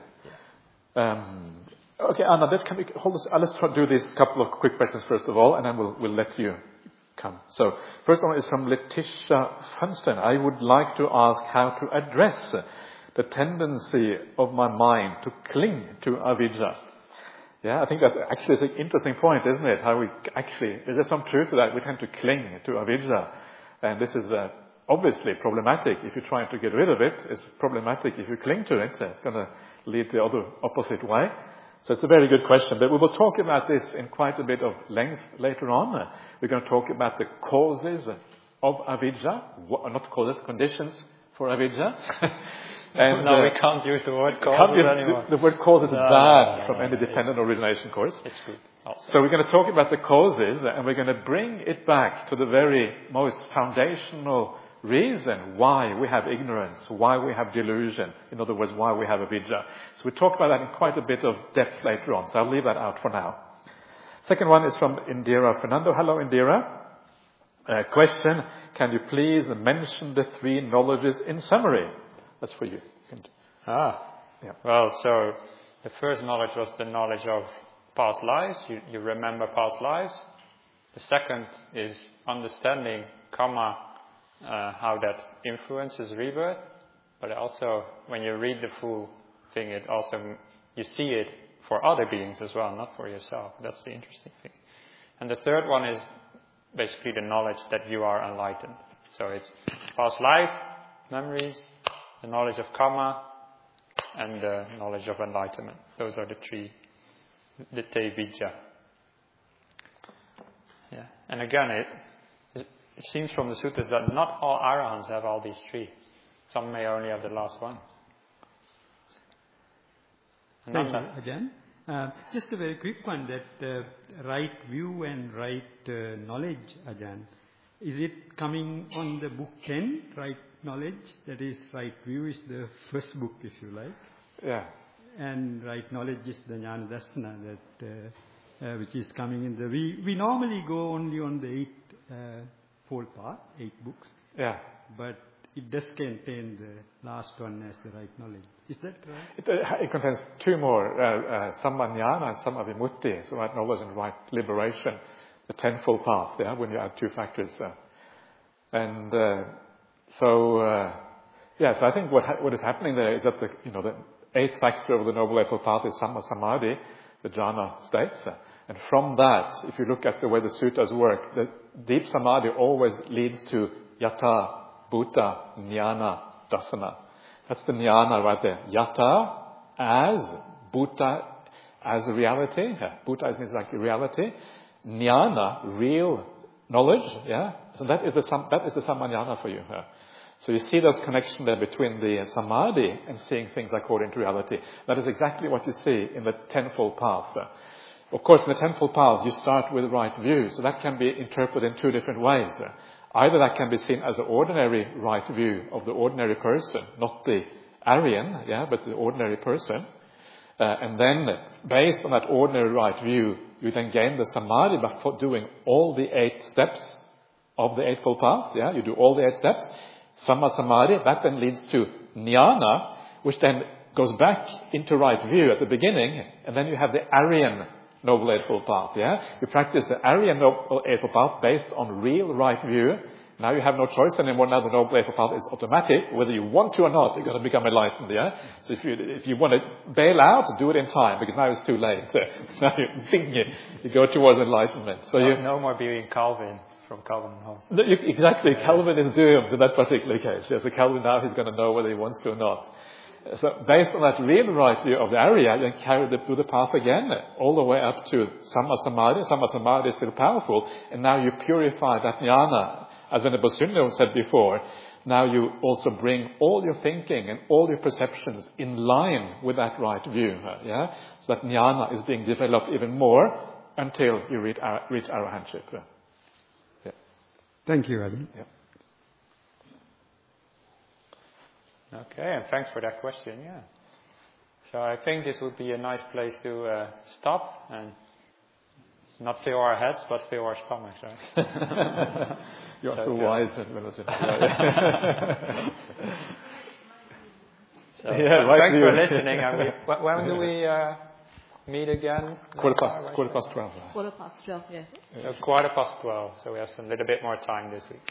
Okay, Anna, let's try to do these couple of quick questions first of all, and then we'll let you come. So, first one is from Letitia Funstein. I would like to ask how to address the tendency of my mind to cling to avijja. Yeah, I think that actually is an interesting point, isn't it? How we actually, there's some truth to that. We tend to cling to avijja. And this is obviously problematic. If you're trying to get rid of it, it's problematic if you cling to it. It's going to lead the other opposite way. So it's a very good question. But we will talk about this in quite a bit of length later on. We're going to talk about the causes of avijja, not causes, conditions for avijja. And no, we can't use the word causes anymore. The word cause is banned from any dependent origination course. It's good. Also. So we're going to talk about the causes, and we're going to bring it back to the very most foundational reason why we have ignorance, why we have delusion. In other words, why we have avijja. So we'll talk about that in quite a bit of depth later on. So I'll leave that out for now. Second one is from Indira Fernando. Hello, Indira. Question: can you please mention the three knowledges in summary? That's for you. Yeah. Well, so the first knowledge was the knowledge of past lives. You remember past lives. The second is understanding karma, how that influences rebirth. But also, when you read the full thing, it also you see it for other beings as well, not for yourself. That's the interesting thing. And the third one is basically the knowledge that you are enlightened. So it's past life, memories, the knowledge of karma, and the knowledge of enlightenment. Those are the three, the te vijja. Yeah. And again, it seems from the sutras that not all arahants have all these three. Some may only have the last one. Thank you, Ajahn. Just a very quick one, that right view and right knowledge, Ajahn. Is it coming on the book 10, right knowledge? That is, right view is the first book, if you like. Yeah. And right knowledge is the Jnana Darsana, that which is coming in the... We normally go only on the 8 part, 8 books. Yeah. But it does contain the last one as the right knowledge. Is that right? It contains two more, Sammajnana and Sammavimutti, so right knowledge and right liberation, the tenfold path, when you add two factors. So I think what is happening there is that the eighth factor of the Noble Eightfold Path is Samma Samadhi, the jhana states. And from that, if you look at the way the suttas work, the deep samadhi always leads to yata, bhuta, jnana, dasana. That's the jnana right there. Yata as, bhuta as a reality. Bhuta means like a reality. Jnana, real knowledge. So that is the sammajnana for you. So you see those connection there between the samadhi and seeing things according to reality. That is exactly what you see in the tenfold path. Of course, in the tenfold path, you start with right view. So that can be interpreted in two different ways. Either that can be seen as an ordinary right view of the ordinary person, not the Aryan, but the ordinary person. And then, based on that ordinary right view, you then gain the samadhi by doing all the 8 steps of the Eightfold Path. You do all the 8 steps. Samma Samadhi, that then leads to jnana, which then goes back into right view at the beginning, and then you have the Aryan Noble Eightfold Path. You practice the Aryan Noble Eightfold Path based on real right view. Now you have no choice anymore. Now the Noble Eightfold Path is automatic. Whether you want to or not, you're going to become enlightened. So if you want to bail out, do it in time, because now it's too late. Now you go towards enlightenment. So no more being Calvin. From Calvin House. Exactly. Calvin is doomed in that particular case. So Calvin now he's going to know whether he wants to or not. So based on that real right view of the Arya, you can carry through the path again, all the way up to Samma Samadhi. Samma Samadhi is still powerful, and now you purify that jnana. As Venerable Sunyo said before, now you also bring all your thinking and all your perceptions in line with that right view. So that jnana is being developed even more until you reach arahantship. Thank you, Adam. Okay, and thanks for that question. So I think this would be a nice place to stop and not fill our heads, but fill our stomachs, right? You're so wise. Thanks for listening. When do we meet again? 12:15. 12:15, So 12:15. So we have a little bit more time this week.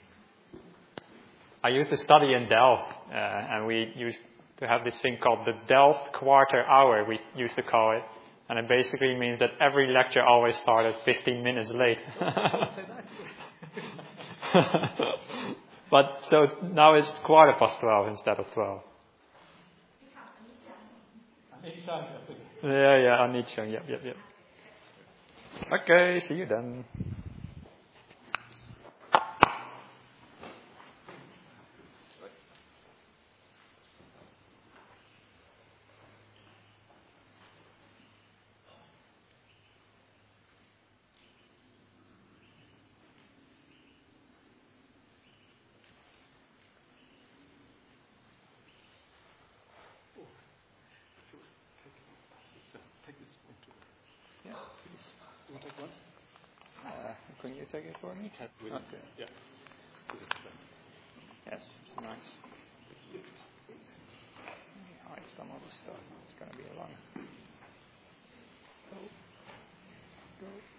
I used to study in Delft, and we used to have this thing called the Delft Quarter Hour, we used to call it. And it basically means that every lecture always started 15 minutes late. But so now it's 12:15 instead of 12. Anicca, yep. Okay, see you then. Can you take it for me? Okay. Yeah. Yes, nice. Hide some of the stuff. It's going to be a long. Go.